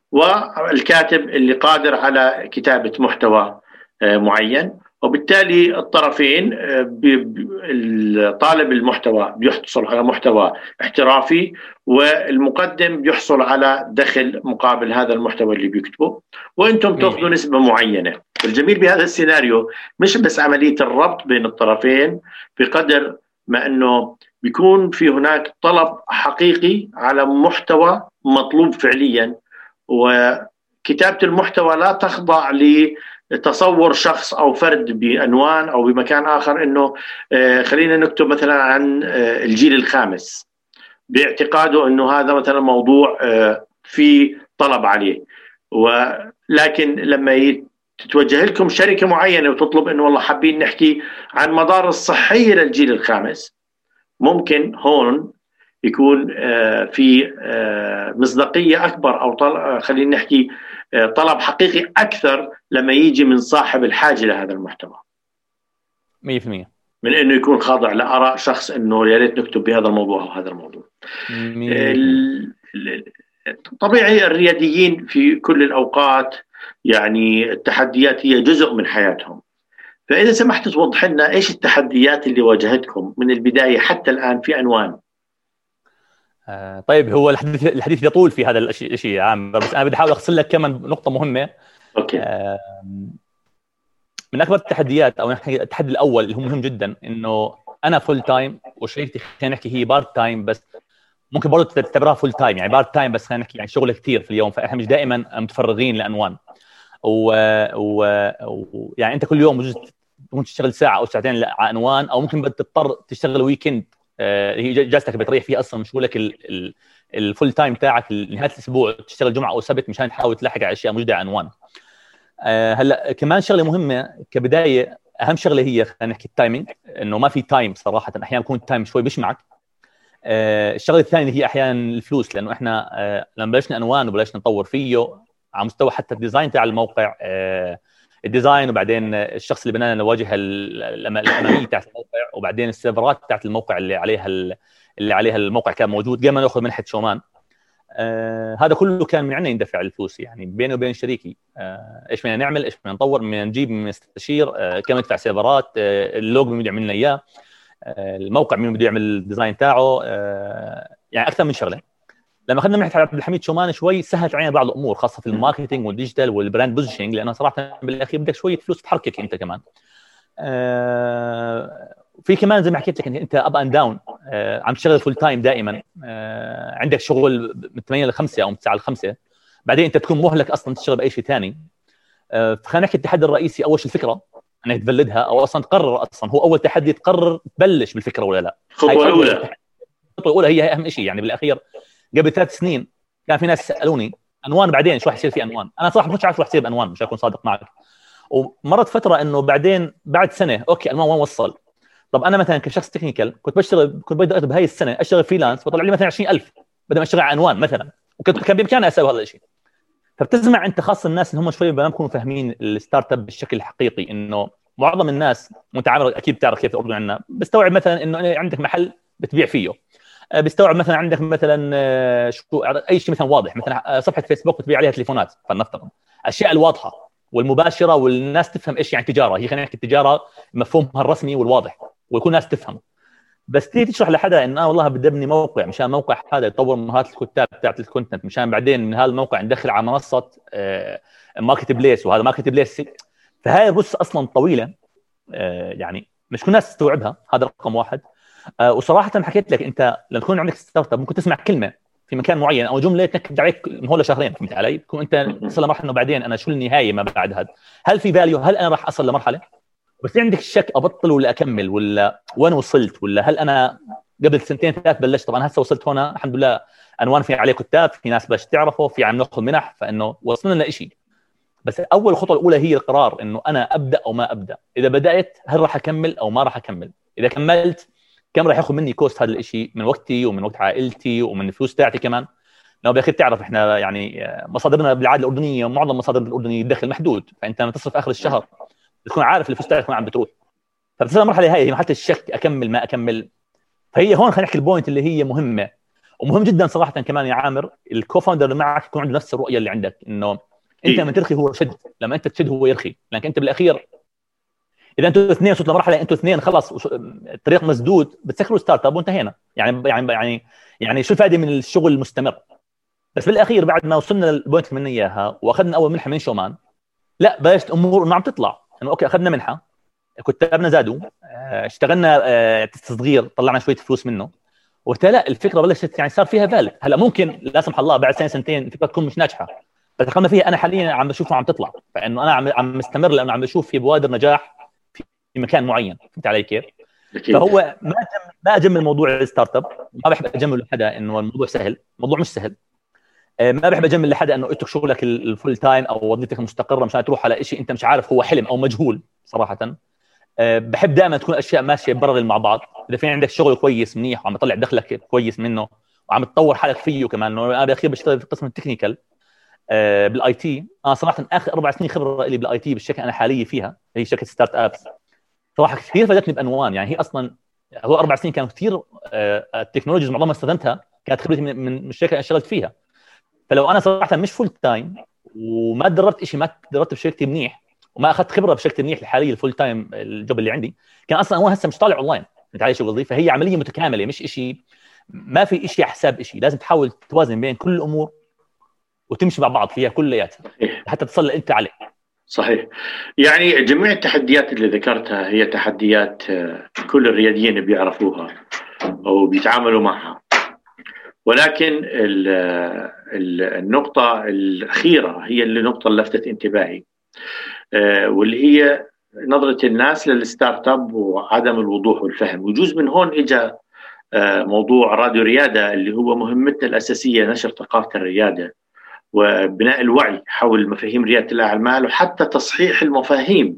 والكاتب اللي قادر على كتابة محتوى معين، وبالتالي الطرفين طالب المحتوى بيحصل على محتوى احترافي والمقدم بيحصل على دخل مقابل هذا المحتوى اللي بيكتبه، وانتم تاخذوا نسبة معينة. الجميل بهذا السيناريو مش بس عملية الربط بين الطرفين بقدر ما انه بيكون في هناك طلب حقيقي على محتوى مطلوب فعليا، وكتابة المحتوى لا تخضع لتصور شخص أو فرد بعنوان أو بمكان آخر إنه خلينا نكتب مثلا عن الجيل الخامس باعتقاده إنه هذا مثلا موضوع في طلب عليه، ولكن لما تتوجه لكم شركة معينة وتطلب إنه والله حابين نحكي عن مدار الصحية للجيل الخامس، ممكن هون يكون في مصداقية أكبر أو خلينا نحكي طلب حقيقي أكثر لما يجي من صاحب الحاجة لهذا المحتوى مية بالمية من إنه يكون خاضع لآراء شخص إنه يا ريت نكتب بهذا الموضوع أو هذا الموضوع. طبيعي الرياديين في كل الأوقات يعني التحديات هي جزء من حياتهم، فإذا سمحت توضح لنا إيش التحديات اللي واجهتكم من البداية حتى الآن في عنوان. آه طيب هو الحديث الحديث يطول في هذا الشيء عام، بس أنا بدي أحاول أخص لك كمان نقطة مهمة. أوكي. آه من أكبر التحديات أو التحدي الأول اللي هو مهم جدا إنه أنا فول تايم وشريكتي خلينا نحكي هي بارت تايم، بس ممكن برضه تعتبرها فول تايم يعني بارت تايم، بس خلينا نحكي يعني شغل كثير في اليوم، فإحنا مش دائما متفرغين لأنوان. و... و... و... يعني أنت كل يوم بجوز ممكن تشتغل ساعة أو ساعتين على عنوان، أو ممكن بتضطر تشتغل ويكند هي جلستك بتريح فيه أصلا مش لك الفول تايم تاعك نهاية الأسبوع تشتغل جمعة أو سبت مشان تحاول تلحق على أشياء موجودة عنوان. هلا كمان شغلة مهمة كبداية، أهم شغلة هي خلينا نحكي التايمينج، إنه ما في تايم صراحة، أحيانا يكون التايم شوي بيش معك. الشغله الثانيه هي احيانا الفلوس، لانه احنا لما بلشنا عنوان وبلشنا نطور فيه على مستوى حتى الديزاين تاع الموقع، الديزاين وبعدين الشخص اللي بنى الواجهه الاماميه تاعت الموقع وبعدين السيرفرات تاعت الموقع اللي عليها اللي عليها الموقع كان موجود قبل ما ناخذ منحه شومان. آه هذا كله كان من عندنا يندفع الفلوس، يعني بيني وبين شريكي آه ايش بدنا نعمل، ايش بدنا نطور، بدنا نجيب، من نستشير، آه كم ندفع سيرفرات، آه اللوجو مين بده يعمل لنا اياه، آه الموقع مين بده يعمل الديزاين تاعه، آه يعني اكثر من شغله. لما اخذنا منحه عبد الحميد شومان شوي سهلت علينا بعض الامور، خاصه في الماركتينج والديجيتال والبراند بوزيشننج، لانه صراحه بالاخير بدك شويه فلوس تحركك انت كمان. آه في كمان زي ما حكيت لك انت اب اند داون، عم تشتغل فول تايم دائما، آه عندك شغل من ثمانية ل خمسة او من تسعة ل خمسة، بعدين انت تكون مهلك اصلا تشتغل باي شيء ثاني. آه فخلينا نحكي التحدي الرئيسي اول شيء الفكره انك تبلدها، او اصلا تقرر، اصلا هو اول تحدي تقرر تبلش بالفكره ولا لا. الخطوه الاولى الخطوه الاولى هي اهم شيء. يعني بالاخير قبل ثلاث سنين كان في ناس سالوني عنوان بعدين شو راح يصير في عنوان، انا صراحه ما كنتش عارف شو راح يصير بعنوان، مش هكون صادق معك. ومرت فتره انه بعدين بعد سنه اوكي عنوان وين وصل. طب انا مثلا كشخص تكنيكال كنت بشتغل، كنت بدي بهاي السنه اشتغل فريلانس بطلع لي مثلا عشرين ألف بدل ما اشتغل على عنوان مثلا، وكنت كان بامكاني اسوي هذا الشيء. فبتسمع انت خاصه الناس اللي هم شوي ما بيكونوا فاهمين الستارت اب بالشكل الحقيقي، انه معظم الناس وانت عامل اكيد بتعرف كيف الاردن عندنا بستوعب مثلا انه عندك محل بتبيع فيه، بيستوعب مثلا عندك مثلا شو اي شيء مثلا واضح، مثلا صفحه فيسبوك بتبيع عليها تليفونات فلنفترض، الاشياء الواضحه والمباشره والناس تفهم ايش يعني تجاره، هي خلينا نحكي التجاره مفهومها الرسمي والواضح ويكون الناس تفهم. بس تيجي تشرح لحدا ان انا والله بدي ابني موقع مشان موقع هذا يطور مهارات الكتاب بتاعت الكونتنت، مشان بعدين من هذا الموقع ندخل على منصه ماركت بليس، وهذا ماركت بليس، فهاي الرص اصلا طويله، يعني مش كل الناس تستوعبها. هذا رقم واحد. وصراحه حكيت لك انت لما تكون عندك ستارت اب ممكن تسمع كلمه في مكان معين او جمله تنكد عليك من هون لشهرين، فهمت علي؟ تكون انت تصل لمرحله انه بعدين انا شو النهايه ما بعد هذا، هل في فاليو، هل انا راح اصل لمرحله، بس عندك الشك ابطل ولا اكمل ولا وين وصلت، ولا هل انا قبل سنتين ثلاث بلشت، طبعا هسه وصلت هنا الحمد لله عنوان في عليه كتاب، في ناس باش تعرفه، في عم ناخذ منح، فانه وصلنا لشيء. بس اول خطوه الاولى هي القرار انه انا ابدا او ما ابدا، اذا بدات هل راح اكمل او ما راح اكمل، اذا كملت كم راح ياخذ مني كوست هذا الشيء من وقتي ومن وقت عائلتي ومن الفلوس تاعتي كمان. لو بالاخير تعرف احنا يعني مصادرنا بالعاده الاردنيه معظم مصادر الاردنيه الدخل محدود، فانت لما تصرف اخر الشهر بتكون عارف الفلوس تاعتك وين عم بتروح، فبتصير المرحله هاي هي مرحله الشك، اكمل ما اكمل. فهي هون خلينا نحكي البوينت اللي هي مهمه ومهم جدا صراحه كمان يا عامر، الكوفاوندر اللي معك يكون عنده نفس الرؤيه اللي عندك، انه انت لما ترخي هو شد، لما انت تشد هو يرخي، لانك انت بالاخير اذا انتوا اثنين وصلتوا لمرحله انتوا اثنين خلاص الطريق مسدود بتسكروا ستارت اب وانتهينا، يعني يعني يعني يعني شو الفائده من الشغل المستمر؟ بس بالاخير بعد ما وصلنا للبوينت اللي بدنا اياها واخذنا اول منحه من شومان، لا بلشت امور انه عم تطلع، انه اوكي اخذنا منحه، كتابنا زادوا، اشتغلنا تصغير، طلعنا شويه فلوس منه، وبالتالي الفكره بلشت يعني صار فيها فالid. هلا ممكن لا سمح الله بعد سنه سنتين الفكره تكون مش ناجحه، بس دخلنا فيها انا حاليا عم بشوفها عم تطلع، فانه انا عم عم مستمر لانه عم بشوف في بوادر نجاح في مكان معين، فهمت علي كيف؟ أكيد. فهو ما ما اجمل موضوع الستارت اب، ما بحب اجمل لحدا انه الموضوع سهل، الموضوع مش سهل. ما بحب اجمل لحدا انه اترك شغلك الفول تايم او وظيفتك المستقره مشان تروح على شيء انت مش عارف هو حلم او مجهول. صراحه بحب دائما تكون الاشياء ماشيه برا مع بعض. اذا في عندك شغل كويس منيح وعم تطلع دخلك كويس منه وعم تطور حالك فيه كمان، انه انا بالاخير بشتغل في قسم التكنيكال بالاي تي. انا صراحه اخر اربع سنين خبره لي بالاي تي بالشركه انا حاليا فيها، هي شركه ستارت ابس، صراحه كثير فادتني بانوان. يعني هي اصلا هو اربع سنين كانوا كثير التكنولوجيز معظمها استخدمتها كانت خبرتي من, من الشركه اللي اشتغلت فيها. فلو انا صراحه مش فول تايم وما تدربت شيء، ما تدربت بشركتي منيح وما اخذت خبره بشركتي منيح الحاليه الفول تايم الجوب اللي عندي، كان اصلا هو هسه مش طالع اونلاين، انت عايش وظيفه. فهي عمليه متكامله، مش شيء ما في شيء حساب شيء، لازم تحاول توازن بين كل الامور وتمشي مع بعض فيها كلياتها حتى تصل انت عليه. صحيح. يعني جميع التحديات اللي ذكرتها هي تحديات كل الرياديين بيعرفوها او بيتعاملوا معها، ولكن النقطة الأخيرة هي اللي نقطة لفتت انتباهي، واللي هي نظرة الناس للستارت اب وعدم الوضوح والفهم. وجزء من هون إجا موضوع راديو ريادة اللي هو مهمتنا الأساسية نشر ثقافة الريادة وبناء الوعي حول مفاهيم ريادة الأعمال، وحتى تصحيح المفاهيم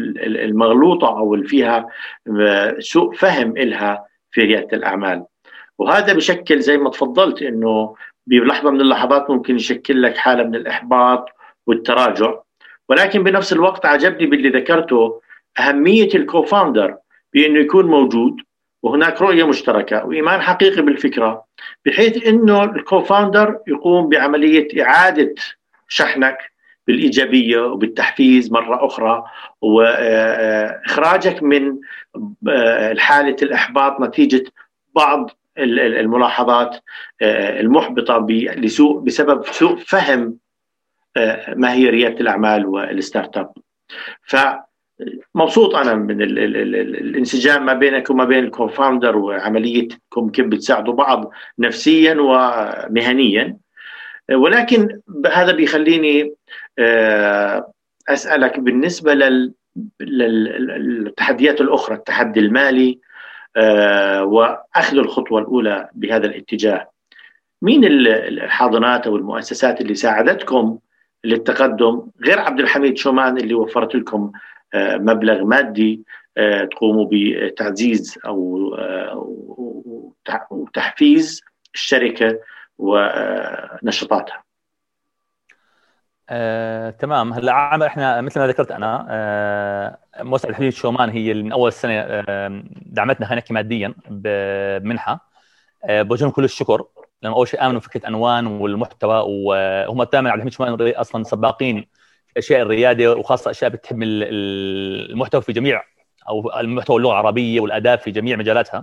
المغلوطة أو اللي فيها سوء فهم إلها في ريادة الأعمال. وهذا بشكل زي ما تفضلت انه بلحظه من اللحظات ممكن يشكل لك حاله من الاحباط والتراجع. ولكن بنفس الوقت عجبني باللي ذكرته اهميه الكوفاوندر بانه يكون موجود، وهناك رؤيه مشتركه وايمان حقيقي بالفكره، بحيث انه الكوفاوندر يقوم بعمليه اعاده شحنك بالايجابيه وبالتحفيز مره اخرى، واخراجك من حاله الاحباط نتيجه بعض الملاحظات المحبطه لسوء بسبب سوء فهم ما هي رياده الاعمال والستارت اب. فمبسوط انا من ال ال ال الانسجام ما بينك وما بين الكوفاوندر، وعمليتكم كيف بتساعدوا بعض نفسيا ومهنيا. ولكن هذا بيخليني اسالك بالنسبه للتحديات الاخرى، التحدي المالي واخذ الخطوه الاولى بهذا الاتجاه. مين الحاضنات او المؤسسات اللي ساعدتكم للتقدم غير عبد الحميد شومان اللي وفرت لكم مبلغ مادي تقوموا بتعزيز او وتحفيز الشركه ونشاطاتها؟ آه، تمام. هلا عمل احنا مثل ما ذكرت انا آه، مؤسسه الحميد شومان هي اللي من اول السنه آه، دعمتنا، خلينا نحكي ماديا بمنحه. آه، بوجه لهم كل الشكر، لما اول شيء امنوا فكره انوان والمحتوى، وهم دائما عبد الحميد شومان اصلا سباقين في اشياء الرياده، وخاصه اشياء بتهم المحتوى في جميع، او المحتوى اللغه العربيه والاداب في جميع مجالاتها.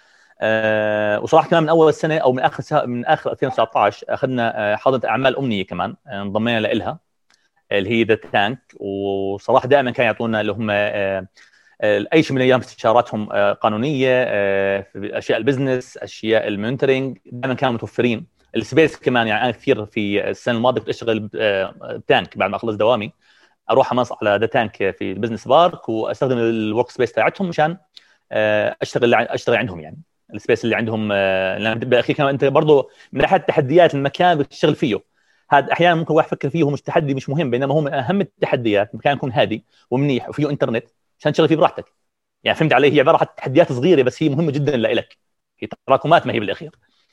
أه وصراحه كمان من اول السنه او من اخر من اخر ألفين وتسعة عشر اخذنا حاضنه اعمال امنيه كمان، انضمينا لها اللي هي ذا تانك. وصراحه دائما كانوا يعطونا اللي هم أه اي شيء من ايام استشاراتهم أه قانونيه، أه في اشياء البزنس، اشياء المونترينج، دائما كانوا متوفرين. السبيس كمان، يعني انا كثير في السنه الماضيه كنت اشتغل تانك بعد ما اخلص دوامي، اروح امص على ذا تانك في البزنس بارك واستخدم الورك سبيس تاعتهم مشان اشتغل اشتغل عندهم، يعني السبيس اللي عندهم. لان بالاخير كمان انت برضه من ناحيه التحديات المكان بتشتغل فيه، هذا احيانا ممكن واحد يفكر فيه هو مش تحدي مش مهم، بينما هو من اهم التحديات مكان يكون هادي ومنيح وفيه انترنت عشان تشتغل فيه براحتك. يعني فهمت علي؟ هي عباره عن تحديات صغيره بس هي مهمه جدا لك، هي تراكمات ما هي بالاخير.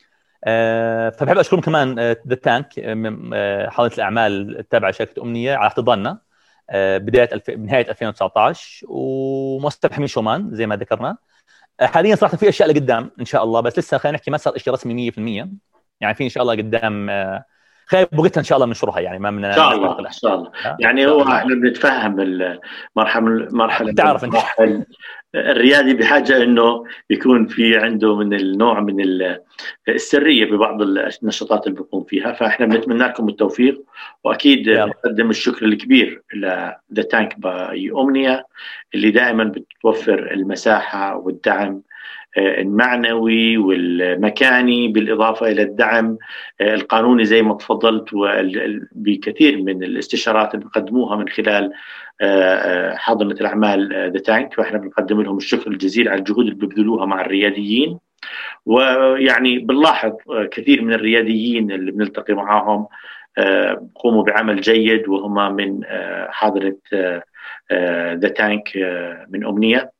أه فبحب اشكرهم كمان ذا تانك، حاضنه الاعمال التابعه لشركه امنيه، على احتضاننا أه بدايه الف... نهايه ألفين وتسعة عشر، ومؤسسه حميد شومان زي ما ذكرنا. حاليا صراحه في اشياء لقدام ان شاء الله، بس لسه خلينا نحكي ما صار شيء رسمي مية بالمية. يعني في ان شاء الله قدام خير بوقتها ان شاء الله بنشرها، يعني ما من ان شاء الله ان شاء الله. يعني هو احنا بنتفهم المرحله مرحله تعرف المراحل الريادي بحاجه انه يكون في عنده من النوع من السريه ببعض النشاطات اللي بيقوم فيها. فاحنا بنتمنى لكم التوفيق، واكيد نقدم الشكر الكبير لذا تانك باي امنيه اللي دائما بتوفر المساحه والدعم المعنوي والمكاني، بالإضافة إلى الدعم القانوني زي ما تفضلت، وبكثير من الاستشارات اللي بيقدموها من خلال حاضنة الأعمال ذا تانك. وإحنا بنقدم لهم الشكر الجزيل على الجهود اللي بيبذلوها مع الرياديين. ويعني بنلاحظ كثير من الرياديين اللي بنلتقي معهم قوموا بعمل جيد وهم من حاضنة ذا تانك من أمنية.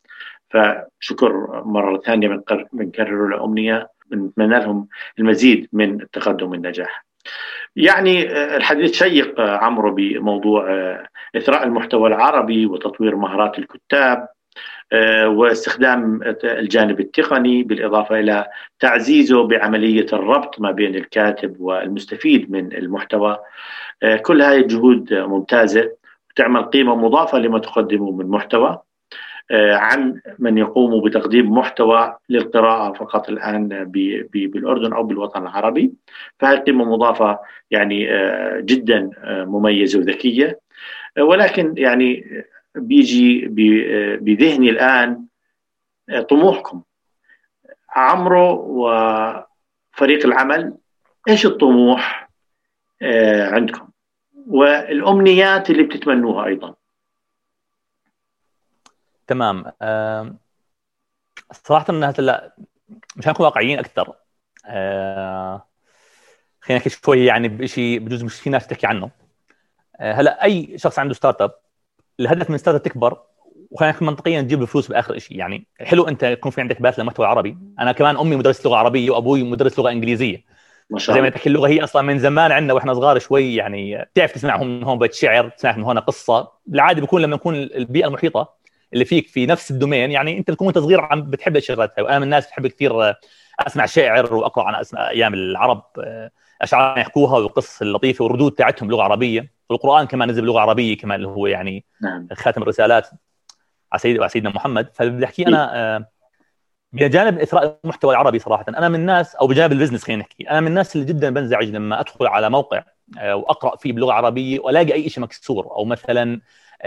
فشكر مرة ثانية بنكرر لأمنية، بنتمنى لهم المزيد من التقدم والنجاح. يعني الحديث شيق عمرو بموضوع إثراء المحتوى العربي وتطوير مهارات الكتاب واستخدام الجانب التقني، بالإضافة إلى تعزيزه بعملية الربط ما بين الكاتب والمستفيد من المحتوى. كل هذه الجهود ممتازة وتعمل قيمة مضافة لما تقدمه من محتوى عن من يقوم بتقديم محتوى للقراءة فقط الآن بالأردن أو بالوطن العربي. فهذه قيمة مضافة يعني جدا مميزة وذكية. ولكن يعني بيجي بذهني الآن طموحكم عمرو وفريق العمل، إيش الطموح عندكم والأمنيات اللي بتتمنوها أيضا؟ تمام. أه صراحة أنها لا مش هنكون واقعيين أكثر. أه خلينا نحكي شوي يعني بشيء بجوز مش في ناس تحكي عنه. أه هلا أي شخص عنده ستارت اب، الهدف من ستارت اب تكبر وخلينا منطقيا نجيب الفلوس باخر شيء. يعني حلو انت يكون في عندك بث لمحتوى عربي. انا كمان امي مدرس لغه عربيه وابوي مدرس لغه انجليزيه، ما شاء زي ما الله. تحكي اللغه هي اصلا من زمان عندنا واحنا صغار شوي، يعني بتعرف تسمعهم من هون بيت شعر، تسمع من هون قصه. بالعاده بيكون لما يكون البيئه المحيطه اللي فيك في نفس الدومين، يعني انت بتكون وانت صغير عم بتحب الشغلات هاي. وانا من الناس بحب كثير اسمع شعر واقرا عن اسماء ايام العرب، اشعار يحكوها والقصص اللطيفه والردود تاعتهم بلغه عربيه. والقران كمان نزل بلغه عربيه كمان، اللي هو يعني نعم. خاتم الرسالات على سيد سيدنا محمد. فبدي احكي انا بجانب اثراء المحتوى العربي صراحه، انا من الناس، او بجانب البزنس خلينا نحكي، انا من الناس اللي جدا بنزعج لما ادخل على موقع واقرا فيه بلغه عربيه والاقي اي شيء مكسور، او مثلا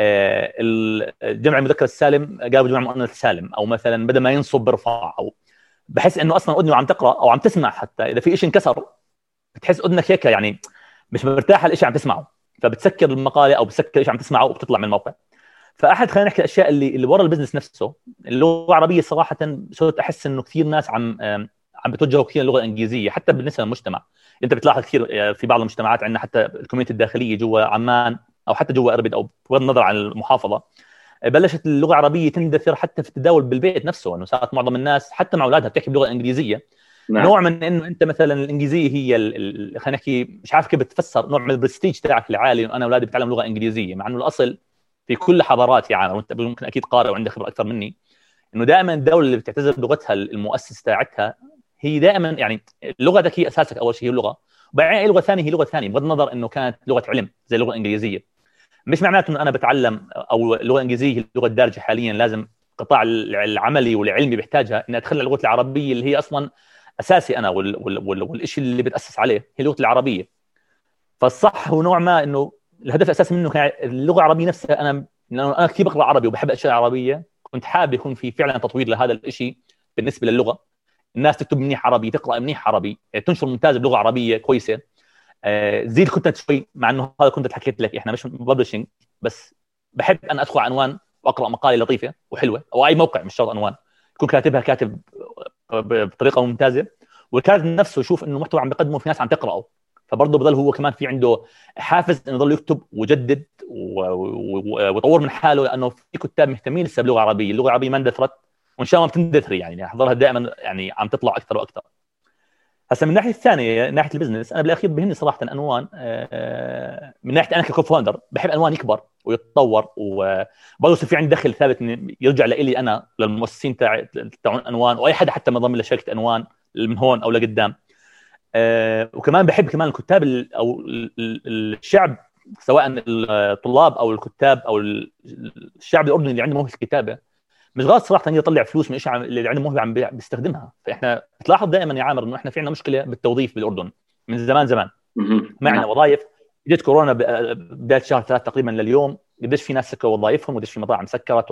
الجمع المذكر السالم قالوا جمع المؤنث السالم، او مثلا بدل ما ينصب برفع، او بحس انه اصلا اذنه عم تقرا او عم تسمع. حتى اذا في شيء انكسر بتحس اذنك هيك يعني مش مرتاحه الشيء عم تسمعه، فبتسكر المقاله او بتسكر الشيء عم تسمعه وبتطلع من الموقع. فاحد خلينا نحكي الاشياء اللي اللي ورا البزنس نفسه، اللغه العربيه صراحه صرت احس انه كثير ناس عم عم بتوجهوا كثير للغه الانجليزيه، حتى بالنسبه للمجتمع. انت بتلاحظ كثير في بعض المجتمعات عندنا، حتى الكوميونتي الداخليه جوا عمان او حتى جوا اربد، او بغض النظر عن المحافظه، بلشت اللغه العربيه تندثر حتى في التداول بالبيت نفسه. انه صارت معظم الناس حتى مع اولادها بتحكي باللغه الانجليزيه. نعم. نوع من انه انت مثلا الانجليزيه هي خلينا نحكي، مش عارف كيف بتفسر، نوع من البرستيج تاعك العالي انه انا اولادي بيتعلموا لغه انجليزيه، مع انه الاصل في كل حضارات يا عامر، وانت ممكن اكيد قارئ وعندك خبره اكثر مني، انه دائما الدوله اللي بتعتز بلغتها المؤسس تاعتها هي دائما يعني لغتك هي اساسك، اول شيء هي اللغه، وبعدين اي لغه ثانيه هي لغه ثانيه، بغض النظر انه كانت لغه علم زي اللغه الانجليزيه. مش معناته انه انا بتعلم او اللغه الانجليزيه هي اللغه الدارجه حاليا لازم القطاع العملي والعلمي بيحتاجها اني ادخل اللغه العربيه اللي هي اصلا اساسي انا وال وال وال والشيء اللي بتاسس عليه هي اللغه العربيه. فالصح هو نوع ما انه الهدف الاساسي منه كان اللغه العربيه نفسها. انا لانه انا كثير بقرا عربي وبحب الاشياء العربيه، كنت حابب يكون في فعلا تطوير لهذا الشيء بالنسبه للغه. الناس تكتب منيح عربي، تقرا منيح عربي، تنشر ممتاز بلغه عربيه كويسه، زيد كنت شوي. مع انه هذا كنت حكيت لك احنا مش ببلشنج، بس بحب ان ادخل عنوان واقرا مقاله لطيفه وحلوه، او اي موقع مش شرط عنوان، يكون كاتبها كاتب بطريقه ممتازه، والكاتب نفسه يشوف انه المحتوى عم بيقدمه في ناس عم تقراه، فبرضه بضل هو كمان في عنده حافز انه يضل يكتب ويجدد ويطور من حاله، لانه في كتاب مهتمين لسه باللغه العربيه. اللغه العربيه ما اندثرت، وان شاء الله بتندثر، يعني احضرها دائما يعني عم تطلع اكثر واكثر. هسه من الناحيه الثانيه، ناحيه البزنس، انا بالاخير بهمني صراحه عنوان. من ناحيه انا ككوفاوندر بحب عنوان يكبر ويتطور، وبرضه يصير في عندي دخل ثابت يرجع لي انا، للمؤسسين تاع تاعون انوان، واي حدا حتى منضم لشركه انوان من هون او لقدام. وكمان بحب كمان الكتاب او الشعب، سواء الطلاب او الكتاب او الشعب الاردني اللي عنده موهبه الكتابه، مش غلط صراحه ان يطلع فلوس من شيء اللي عنده موهبه عم بيستخدمها. فاحنا بتلاحظ دائما يا عامر انه احنا في عندنا مشكله بالتوظيف بالاردن من زمان زمان. ما عندنا وظائف. جت كورونا بدايه شهر ثلاث تقريبا لليوم، قديش في ناس سكروا وظائفهم، وقديش في مطاعم سكرت،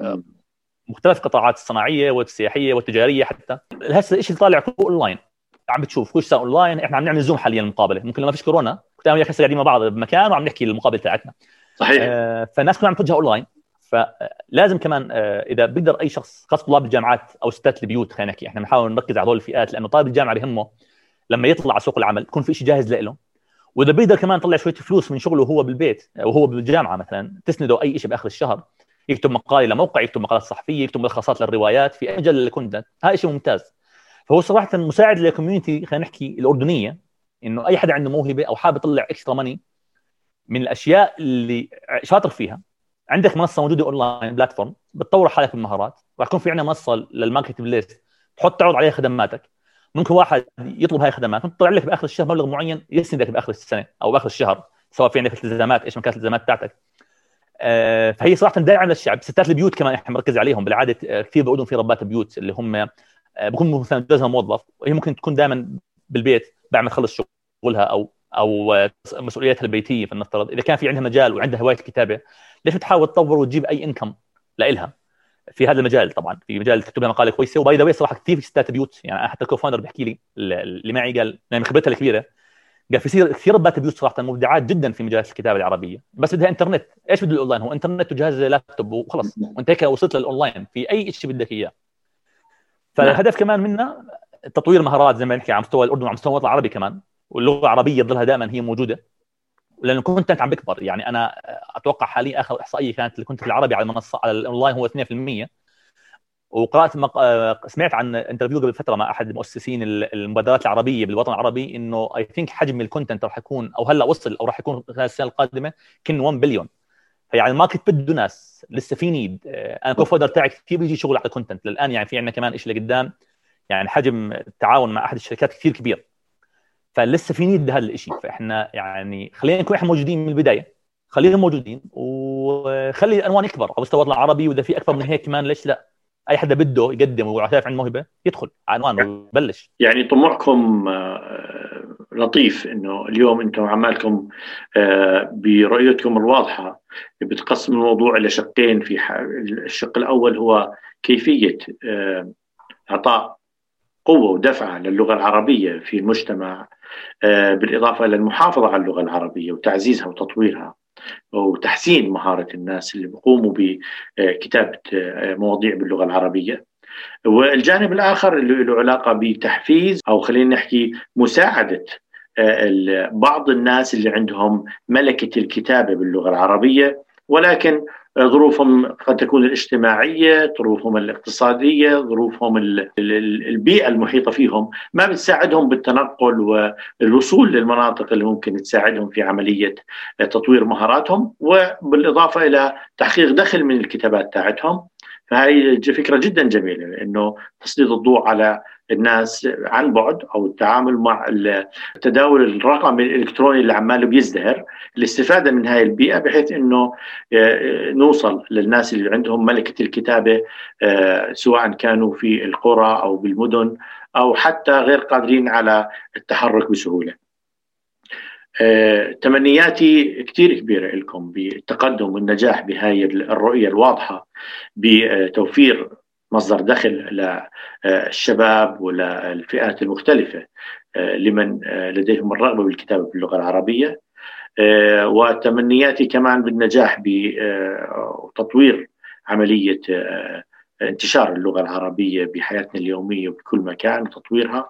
ومختلف القطاعات الصناعيه والسياحيه والتجاريه. حتى هسه الشيء اللي طالع كله اونلاين، عم بتشوف كل شيء اونلاين. احنا عم نعمل زوم حاليا المقابله، ممكن لما فيش كورونا كنت انا وياك هسه قاعدين مع بعض بمكان وعم نحكي المقابله تاعتنا. صحيح. آه فالناس كلها عم تتوجه اونلاين. فلازم كمان اذا بيقدر اي شخص، خاص طلاب الجامعات او ستات البيوت، خلينا نحكي احنا بنحاول نركز على هذول الفئات، لانه طالب الجامعه بهمه لما يطلع على سوق العمل يكون في شيء جاهز له. واذا بيقدر كمان يطلع شويه فلوس من شغله وهو بالبيت وهو بالجامعه، مثلا تسنده اي شيء باخر الشهر، يكتب مقاله لموقع، يكتب مقالات صحفيه، يكتب ملخصات للروايات في اي مجله الكونتنت، هذا شيء ممتاز. فهو صراحه مساعد للكوميونتي خلينا نحكي الاردنيه، انه اي حدا عنده موهبه او حابب يطلع اكسترا ماني من الاشياء اللي شاطر فيها. عندك منصه موجوده اونلاين بلاتفورم بتطور حالك بالمهارات، راح يكون في عندنا منصه للماركت بليس تحط تعرض عليها خدماتك. ممكن واحد يطلب هاي الخدمات وتطلع لك باخر الشهر مبلغ معين يسندك باخر السنه او باخر الشهر، سواء في عندك التزامات ايش ما كانت الالتزامات بتاعتك. آه فهي صراحه داعم للشعب. ستات البيوت كمان احنا بنركز عليهم بالعاده كثير، بقولهم في ربات بيوت اللي هم آه بكون مثلا جوزها موظف، وهي ممكن تكون دائما بالبيت بعد ما تخلص شغلها او او مسؤولياتها البيتيه. فلنفترض اذا كان في عندها مجال وعندها هوايه الكتابه، ليش بتحاول تطور وتجيب اي انكم لإلها في هذا المجال؟ طبعا في مجال تكتب لها مقاله كويسه. وباي ذا واي صراحه كثير في ستات بيوت، يعني حتى الكوفاوندر بيحكي لي اللي معي، قال من خبرتها الكبيره، قال في كثير ربات بيوت صراحه مبدعات جدا في مجالات الكتابه العربيه، بس بدها انترنت. ايش بده الاونلاين؟ هو انترنت وجهاز لابتوب وخلص، وانت هيك وصلت للاونلاين في اي شيء بدك اياه. فالهدف كمان منا تطوير مهارات زي ما نحكي على مستوى الاردن وعلى مستوى الوطن العربي كمان، واللغه العربيه تضلها دائما هي موجوده. لانه الكونتنت عم بيكبر. يعني انا اتوقع حاليا اخر احصائيه كانت الكونتنت العربي على المنصه على الاونلاين هو اثنين بالمئة. وقرات مق... سمعت عن انترفيو قبل فتره مع احد مؤسسين المبادرات العربيه بالوطن العربي انه اي ثينك حجم الكونتنت راح يكون او هلا وصل او راح يكون خلال السنه القادمه كن واحد بليون. فيعني الماركت بده ناس، لسه في نيد. انا كوفودر تاعي كثير بيجي شغل على الكونتنت للان. يعني في عندنا كمان شيء لقدام، يعني حجم التعاون مع احد الشركات كثير كبير، فلسه في نيد لهذا الشيء. فاحنا يعني خلينا نكون احنا موجودين من البدايه، خليهم موجودين وخلي الانوان يكبر على مستوى الوطن العربي. واذا في اكثر من هيك كمان ليش لا؟ اي حدا بده يقدم وعارف عنده موهبه يدخل على عنوان ويبلش. يعني طموحكم لطيف انه اليوم انتم عمالكم برؤيتكم الواضحه بتقسم الموضوع الى شقين. في الشق الاول هو كيفيه اعطاء قوه ودفعه للغه العربيه في المجتمع، بالاضافه الى المحافظه على اللغه العربيه وتعزيزها وتطويرها وتحسين مهارة الناس اللي بيقوموا بكتابة مواضيع باللغة العربية. والجانب الآخر اللي له علاقة بتحفيز أو خلينا نحكي مساعدة بعض الناس اللي عندهم ملكة الكتابة باللغة العربية، ولكن ظروفهم قد تكون الاجتماعية، ظروفهم الاقتصادية، ظروفهم البيئة المحيطة فيهم ما بتساعدهم بالتنقل والوصول للمناطق اللي ممكن تساعدهم في عملية تطوير مهاراتهم، وبالإضافة إلى تحقيق دخل من الكتابات تاعتهم. فهي فكرة جدا جميلة إنه تسليط الضوء على الناس عن بعد أو التعامل مع التداول الرقمي الإلكتروني اللي عماله بيزدهر، الاستفادة من هاي البيئة بحيث إنه نوصل للناس اللي عندهم ملكة الكتابة، سواء كانوا في القرى أو بالمدن أو حتى غير قادرين على التحرك بسهولة. تمنياتي كتير كبيرة لكم بالتقدم والنجاح بهاي الرؤية الواضحة بتوفير مصدر دخل للشباب وللفئات المختلفة لمن لديهم الرغبة بالكتابة باللغة العربية. وتمنياتي كمان بالنجاح بتطوير عملية انتشار اللغة العربية بحياتنا اليومية وبكل مكان وتطويرها.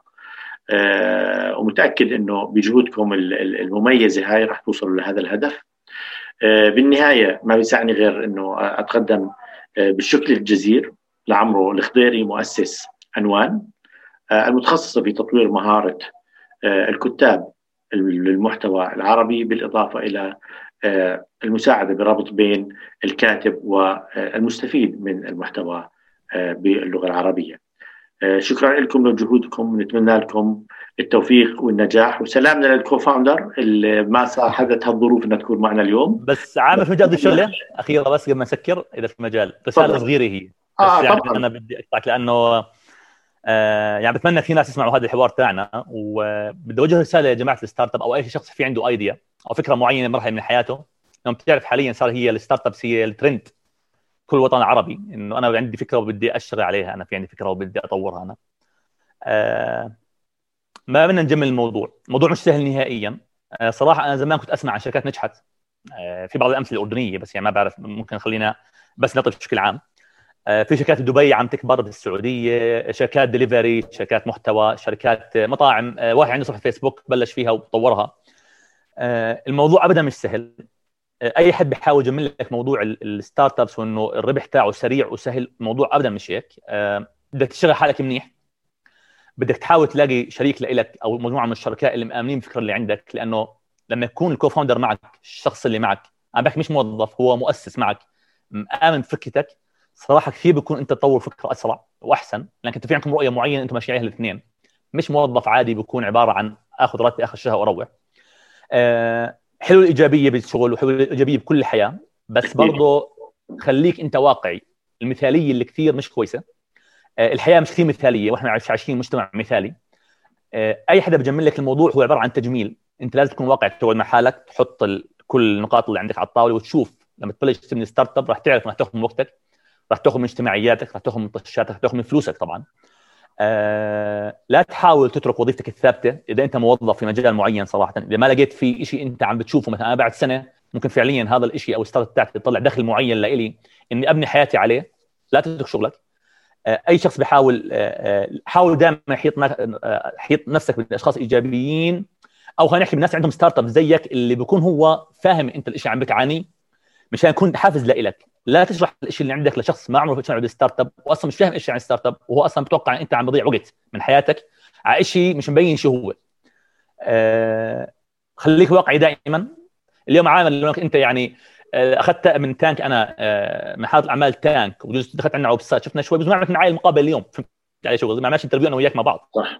أه ومتأكد أنه بجهودكم المميزة هاي رح توصلوا لهذا الهدف. أه بالنهاية ما بيسعني غير أنه أتقدم أه بالشكر الجزيل لعمرو الخضيري مؤسس عنوان، أه المتخصصة في تطوير مهارة أه الكتاب للمحتوى العربي، بالإضافة إلى أه المساعدة بربط بين الكاتب والمستفيد من المحتوى أه باللغة العربية. شكرا لكم لجهودكم، ونتمنى لكم التوفيق والنجاح، وسلامنا للكوفاوندر اللي ما ساعدتها الظروف انها تكون معنا اليوم. بس عامل في مجال الشغله اخيره بس قبل ما نسكر، اذا في مجال رساله صغيره هي بس آه يعني طبعاً. انا بدي اقطعك لانه آه يعني بتمنى في ناس يسمعوا هذا الحوار تاعنا، وبدي اوجه رساله لجماعه الستارت اب او اي شخص في عنده ايديا او فكره معينه مرحله من حياته. لو بتعرف حاليا صار هي الستارت اب هي الترند كل وطن عربي، انه انا عندي فكره وبدي اشتغل عليها، انا في عندي فكره وبدي اطورها انا. آه ما بدنا نجمل الموضوع، الموضوع مش سهل نهائيا. آه صراحه انا زمان كنت اسمع عن شركات نجحت، آه في بعض الامثله الاردنيه بس يعني ما بعرف، ممكن خلينا بس نعطي بشكل عام. آه في شركات دبي عم تكبر، في السعوديه شركات دليفري، شركات محتوى، شركات مطاعم. آه واحد عنده صفحه فيسبوك بلش فيها وطورها. آه الموضوع ابدا مش سهل. اي حد بيحاول يجمل لك موضوع الستارت ابس وانه الربح تاعه سريع وسهل، الموضوع ابدا مش هيك. أه بدك تشتغل حالك منيح، بدك تحاول تلاقي شريك لك او مجموعه من الشركاء اللي مآمنين بالفكره اللي عندك، لانه لما يكون الكوفاوندر معك، الشخص اللي معك انا بحكي مش موظف، هو مؤسس معك مآمن بفكرتك، صراحه كثير بيكون انت تطور فكره اسرع واحسن، لانك انت في عندكم رؤيه معينه انتم ماشيين عليها الاثنين، مش موظف عادي بيكون عباره عن اخذ راتبي اخر الشهر واروح. أه حلو الإيجابية بالشغل وحلو الإيجابية بكل الحياة، بس برضو خليك أنت واقعي. المثالية اللي كثير مش كويسة. أه الحياة مش كثير مثالية، وإحنا عايشين مجتمع مثالي. أه أي حدا بجمل لك الموضوع هو عبارة عن تجميل. أنت لازم تكون واقعي، تقعد مع حالك تحط كل النقاط اللي عندك على الطاولة وتشوف لما تبلش تبني ستارت اب راح تعرف راح تاخذ من وقتك، راح تاخذ من اجتماعياتك، راح تاخذ من طشاتك، راح تاخذ من فلوسك طبعا. آه لا تحاول تترك وظيفتك الثابته اذا انت موظف في مجال معين. صراحه اذا ما لقيت في شيء انت عم بتشوفه، مثلا انا بعد سنه ممكن فعليا هذا الشيء او الستارت بتاعتي يطلع دخل معين لإلي اني ابني حياتي عليه، لا تترك شغلك. آه اي شخص بيحاول آه حاول دائما يحيط يحيط نفسك بالاشخاص ايجابيين او خلينا نحكي بالناس عندهم ستارت اب زيك اللي بيكون هو فاهم انت الشيء عم بتعاني، مشان يكون حافز لإلك. لا تشرح الشيء اللي عندك لشخص ما عمره شغال ستارت اب واصلا مش فاهم ايش يعني ستارت اب، وهو اصلا بتوقع ان انت عم بضيع وقت من حياتك على شيء مش مبين شو هو. آه خليك واقعي دائما. اليوم عامل لو انت يعني اخذت من تانك، انا من حاله الاعمال تانك، وجزء دخلت عندنا وبسات شفنا شوي، بس ما عملت معي المقابله اليوم، فهمت علي شغل، ما عملناش انترفيو انا وياك مع بعض. صح.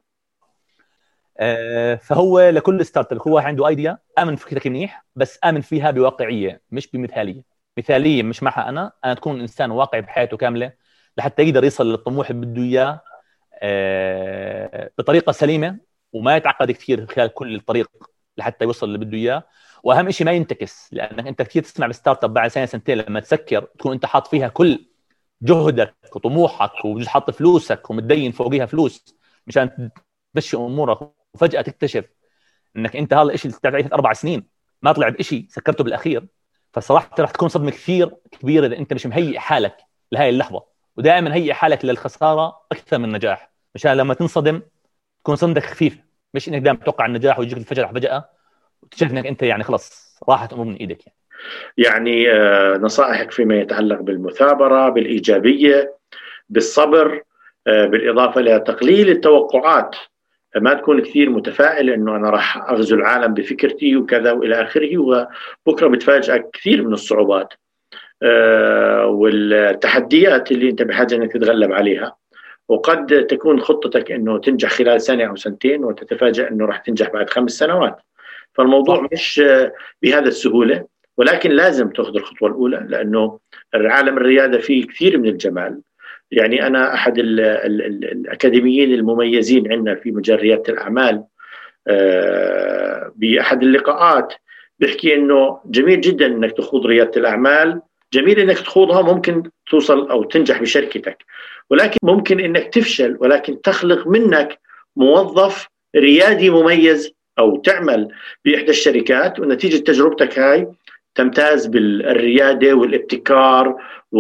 آه فهو لكل ستارت اب، هو عنده ايديا امن فكرتك منيح، بس امن فيها بواقعيه مش بمثاليه. مثاليه مش معها انا انا تكون انسان واقعي بحياته كامله لحتى يقدر يصل للطموح اللي بده اياه آه بطريقه سليمه، وما يتعقد كثير خلال كل الطريق لحتى يوصل اللي بده اياه. واهم شيء ما ينتكس، لانك انت كثير تسمع بالستارت اب بعد سنه سنتين لما تسكر تكون انت حاط فيها كل جهدك وطموحك وبجوز حاط فلوسك ومتدين فوقيها فلوس مشان تمشي امورك، وفجاه تكتشف انك انت هذا الشيء اللي تعبت اربع سنين ما طلع بشيء، سكرته بالاخير. فصراحه راح تكون صدمه كثير كبيره اذا انت مش مهيئ حالك لهي اللحظه. ودائما هيئ حالك للخساره اكثر من النجاح، مشان لما تنصدم تكون صدمتك خفيفه، مش انك دائما تتوقع النجاح ويجيك الفجر فجاه وتكتشف انك انت يعني خلص راحت امور من ايدك. يعني, يعني آه نصائحك فيما يتعلق بالمثابره، بالايجابيه، بالصبر، آه بالاضافه الى تقليل التوقعات، ما تكون كثير متفائل انه انا راح اغزو العالم بفكرتي وكذا والى اخره، وبكره بتفاجئك كثير من الصعوبات آه والتحديات اللي انت بحاجه انك تتغلب عليها. وقد تكون خطتك انه تنجح خلال سنه او سنتين وتتفاجأ انه راح تنجح بعد خمس سنوات. فالموضوع صح. مش بهذا السهوله، ولكن لازم تاخذ الخطوه الاولى، لانه العالم الرياده فيه كثير من الجمال. يعني أنا أحد ال ال ال الأكاديميين المميزين عندنا في مجال ريادة الأعمال آه بأحد اللقاءات بيحكي إنه جميل جدا إنك تخوض ريادة الأعمال، جميل إنك تخوضها، ممكن توصل أو تنجح بشركتك، ولكن ممكن إنك تفشل، ولكن تخلق منك موظف ريادي مميز أو تعمل بإحدى الشركات، ونتيجة تجربتك هاي تمتاز بالريادة والابتكار.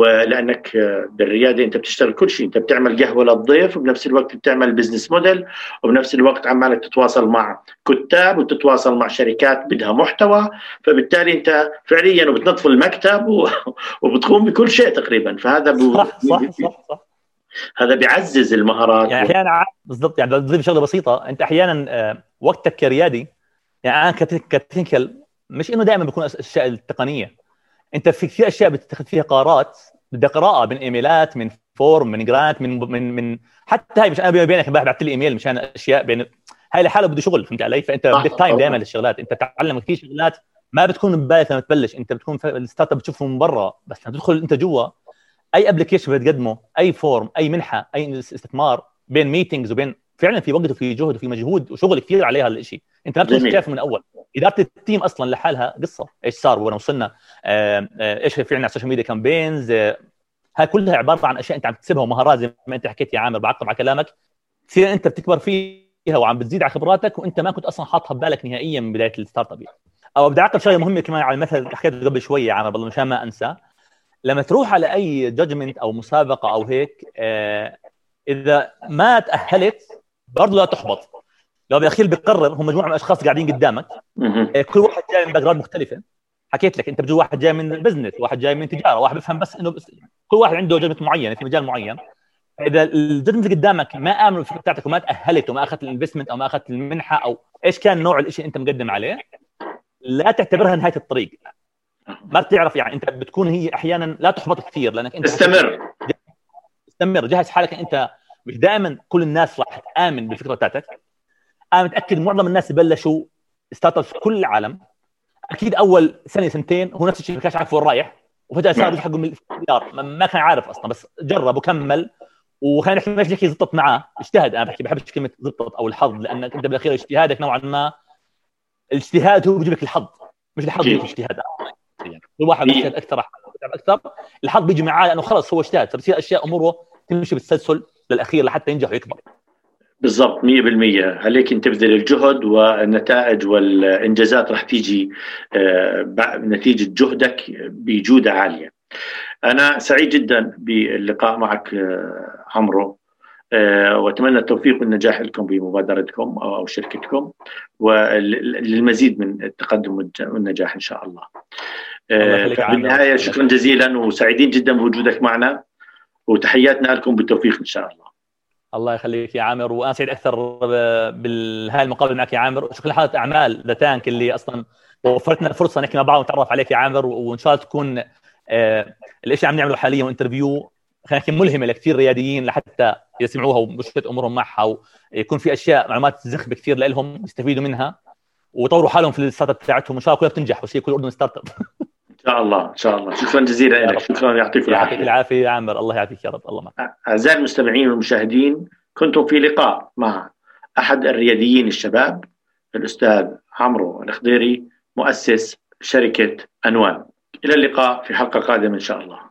ولأنك بالريادة أنت بتشتغل كل شيء، أنت بتعمل قهوة للضيف وبنفس الوقت بتعمل بزنس موديل، وبنفس الوقت عمالك تتواصل مع كتاب وتتواصل مع شركات بدها محتوى، فبالتالي أنت فعليا وبتنظف المكتب وبتقوم بكل شيء تقريبا. فهذا صح صح صح, صح. هذا بيعزز المهارات. يعني أحيانا بالضبط، يعني بضيف شغلة بسيطة، أنت أحيانا وقتك كريادي، يعني أنا كتكنيكال مش إنه دائما بيكون الأشياء التقنية، انت في كثير اشياء بتتخذ فيها قرارات بدك قراءه من ايميلات، من فورم، من جرانت، من من من حتى هاي مش انا بيني وبينك بعت لي ايميل مشان اشياء بين هاي لحاله بده شغل، فهمت علي؟ فانت بدك تايم دائما للشغلات، انت تتعلم كثير شغلات ما بتكون ببالك لما تبلش، انت بتكون الستارت اب بتشوفه من برا، بس لما تدخل انت جوا اي ابلكيشن بتقدمه، اي فورم، اي منحه، اي استثمار، بين ميتينجز وبين فعلا في وقت وفي جهد وفي مجهود وشغل كثير عليها الشيء، انت ما بتكون شايفه من اول. اداره التيم اصلا لحالها قصه، ايش صار وين وصلنا، آه آه ايش في عندنا على السوشيال ميديا كامبينز، آه هاي كلها عباره عن اشياء انت عم تكتسبها ومهارات زي ما انت حكيت يا عامر، بعقب على كلامك كثير انت بتكبر فيها وعم بتزيد على خبراتك وانت ما كنت اصلا حاطها ببالك نهائيا من بدايه الستارت اب. او بدي اعقب شغله مهمه كمان على المثل اللي حكيته قبل شويه يا عامر بالله مشان ما انسى، لما تروح على اي جادجمنت او مسابقه او هيك، آه اذا ما تاهلت برضه لا تحبط، لو بالاخير بيقرر هم مجموعه من الاشخاص قاعدين قدامك، كل واحد جاي من باك جراوند مختلفه. حكيت لك انت بجوز واحد جاي من بزنس، واحد جاي من تجاره، واحد بفهم بس انه بس كل واحد عنده جدمه معينه في مجال معين. اذا الجدمه اللي قدامك ما امنوا بالفكره بتاعتك وما تاهلت وما اخذت الانفستمنت او ما اخذت المنحه او ايش كان نوع الشيء انت مقدم عليه، لا تعتبرها نهايه الطريق. ما بتعرف يعني انت بتكون هي احيانا لا تحبط كثير لانك انت استمر استمر جهز حالك. انت مش دائما كل الناس راح تامن بالفكره بتاعتك. انا متاكد معظم الناس بلشوا ستارت اب في كل العالم اكيد اول سنه سنتين هو نفس الشيء، ما كانش عارف وين رايح، وفجاه صار يجي حقه مليار ما كان عارف اصلا، بس جرب وكمل. وخلينا نحكي ماشي نحكي زبطت معاه، اجتهد. انا بحكي بحبش كلمه زبطت او الحظ، لانك انت بالاخير اجتهادك نوعا ما، الاجتهاد هو بيجيب لك الحظ، مش الحظ بيجيب اجتهاد. يعني كل واحد بيجتهد اكثر اكثر الحظ بيجي معاه، لانه خلص هو اجتهد، فبتصير اشياء اموره تمشي بالتسلسل للاخير لحتى ينجح ويكبر. بالضبط مية بالمية. عليك أن تبذل الجهد، والنتائج والإنجازات راح تيجي نتيجة جهدك بجودة عالية. أنا سعيد جدا باللقاء معك عمرو، وأتمنى التوفيق والنجاح لكم بمبادرتكم أو شركتكم، وللمزيد من التقدم والنجاح إن شاء الله. في النهاية شكرا جزيلا وسعيدين جدا بوجودك معنا، وتحياتنا لكم بالتوفيق إن شاء الله. الله يخليك يا عامر، وأنا سعيد أكثر بهاي المقابلة معك يا عامر. شكرا لحالة أعمال ذا تانك اللي أصلا وفرتنا الفرصة نحكي مع بعض ونتعرف عليك يا عامر، وإن شاء الله تكون آه الاشي عم نعمله حاليا وانترفيو خلينا نحكي ملهمة لكثير رياديين لحتى يسمعوها ويشتت أمورهم معها، ويكون في أشياء معلومات زخبة كثير لهم يستفيدوا منها ويطوروا حالهم في الستارت اب تاعتهم، وإن شاء الله كلها بتنجح وتصير كل الأردن ستارت اب. إن شاء الله إن شاء الله. شكرا جزيلا لك. شكرا، يعطيك العافية. يعطيك العافية يا عامر، الله يعافيك يا رب. الله معك. أعزائي المستمعين والمشاهدين، كنتم في لقاء مع أحد الرياديين الشباب الأستاذ عمرو الخضيري، مؤسس شركة أنوان. إلى اللقاء في حلقة قادمة إن شاء الله.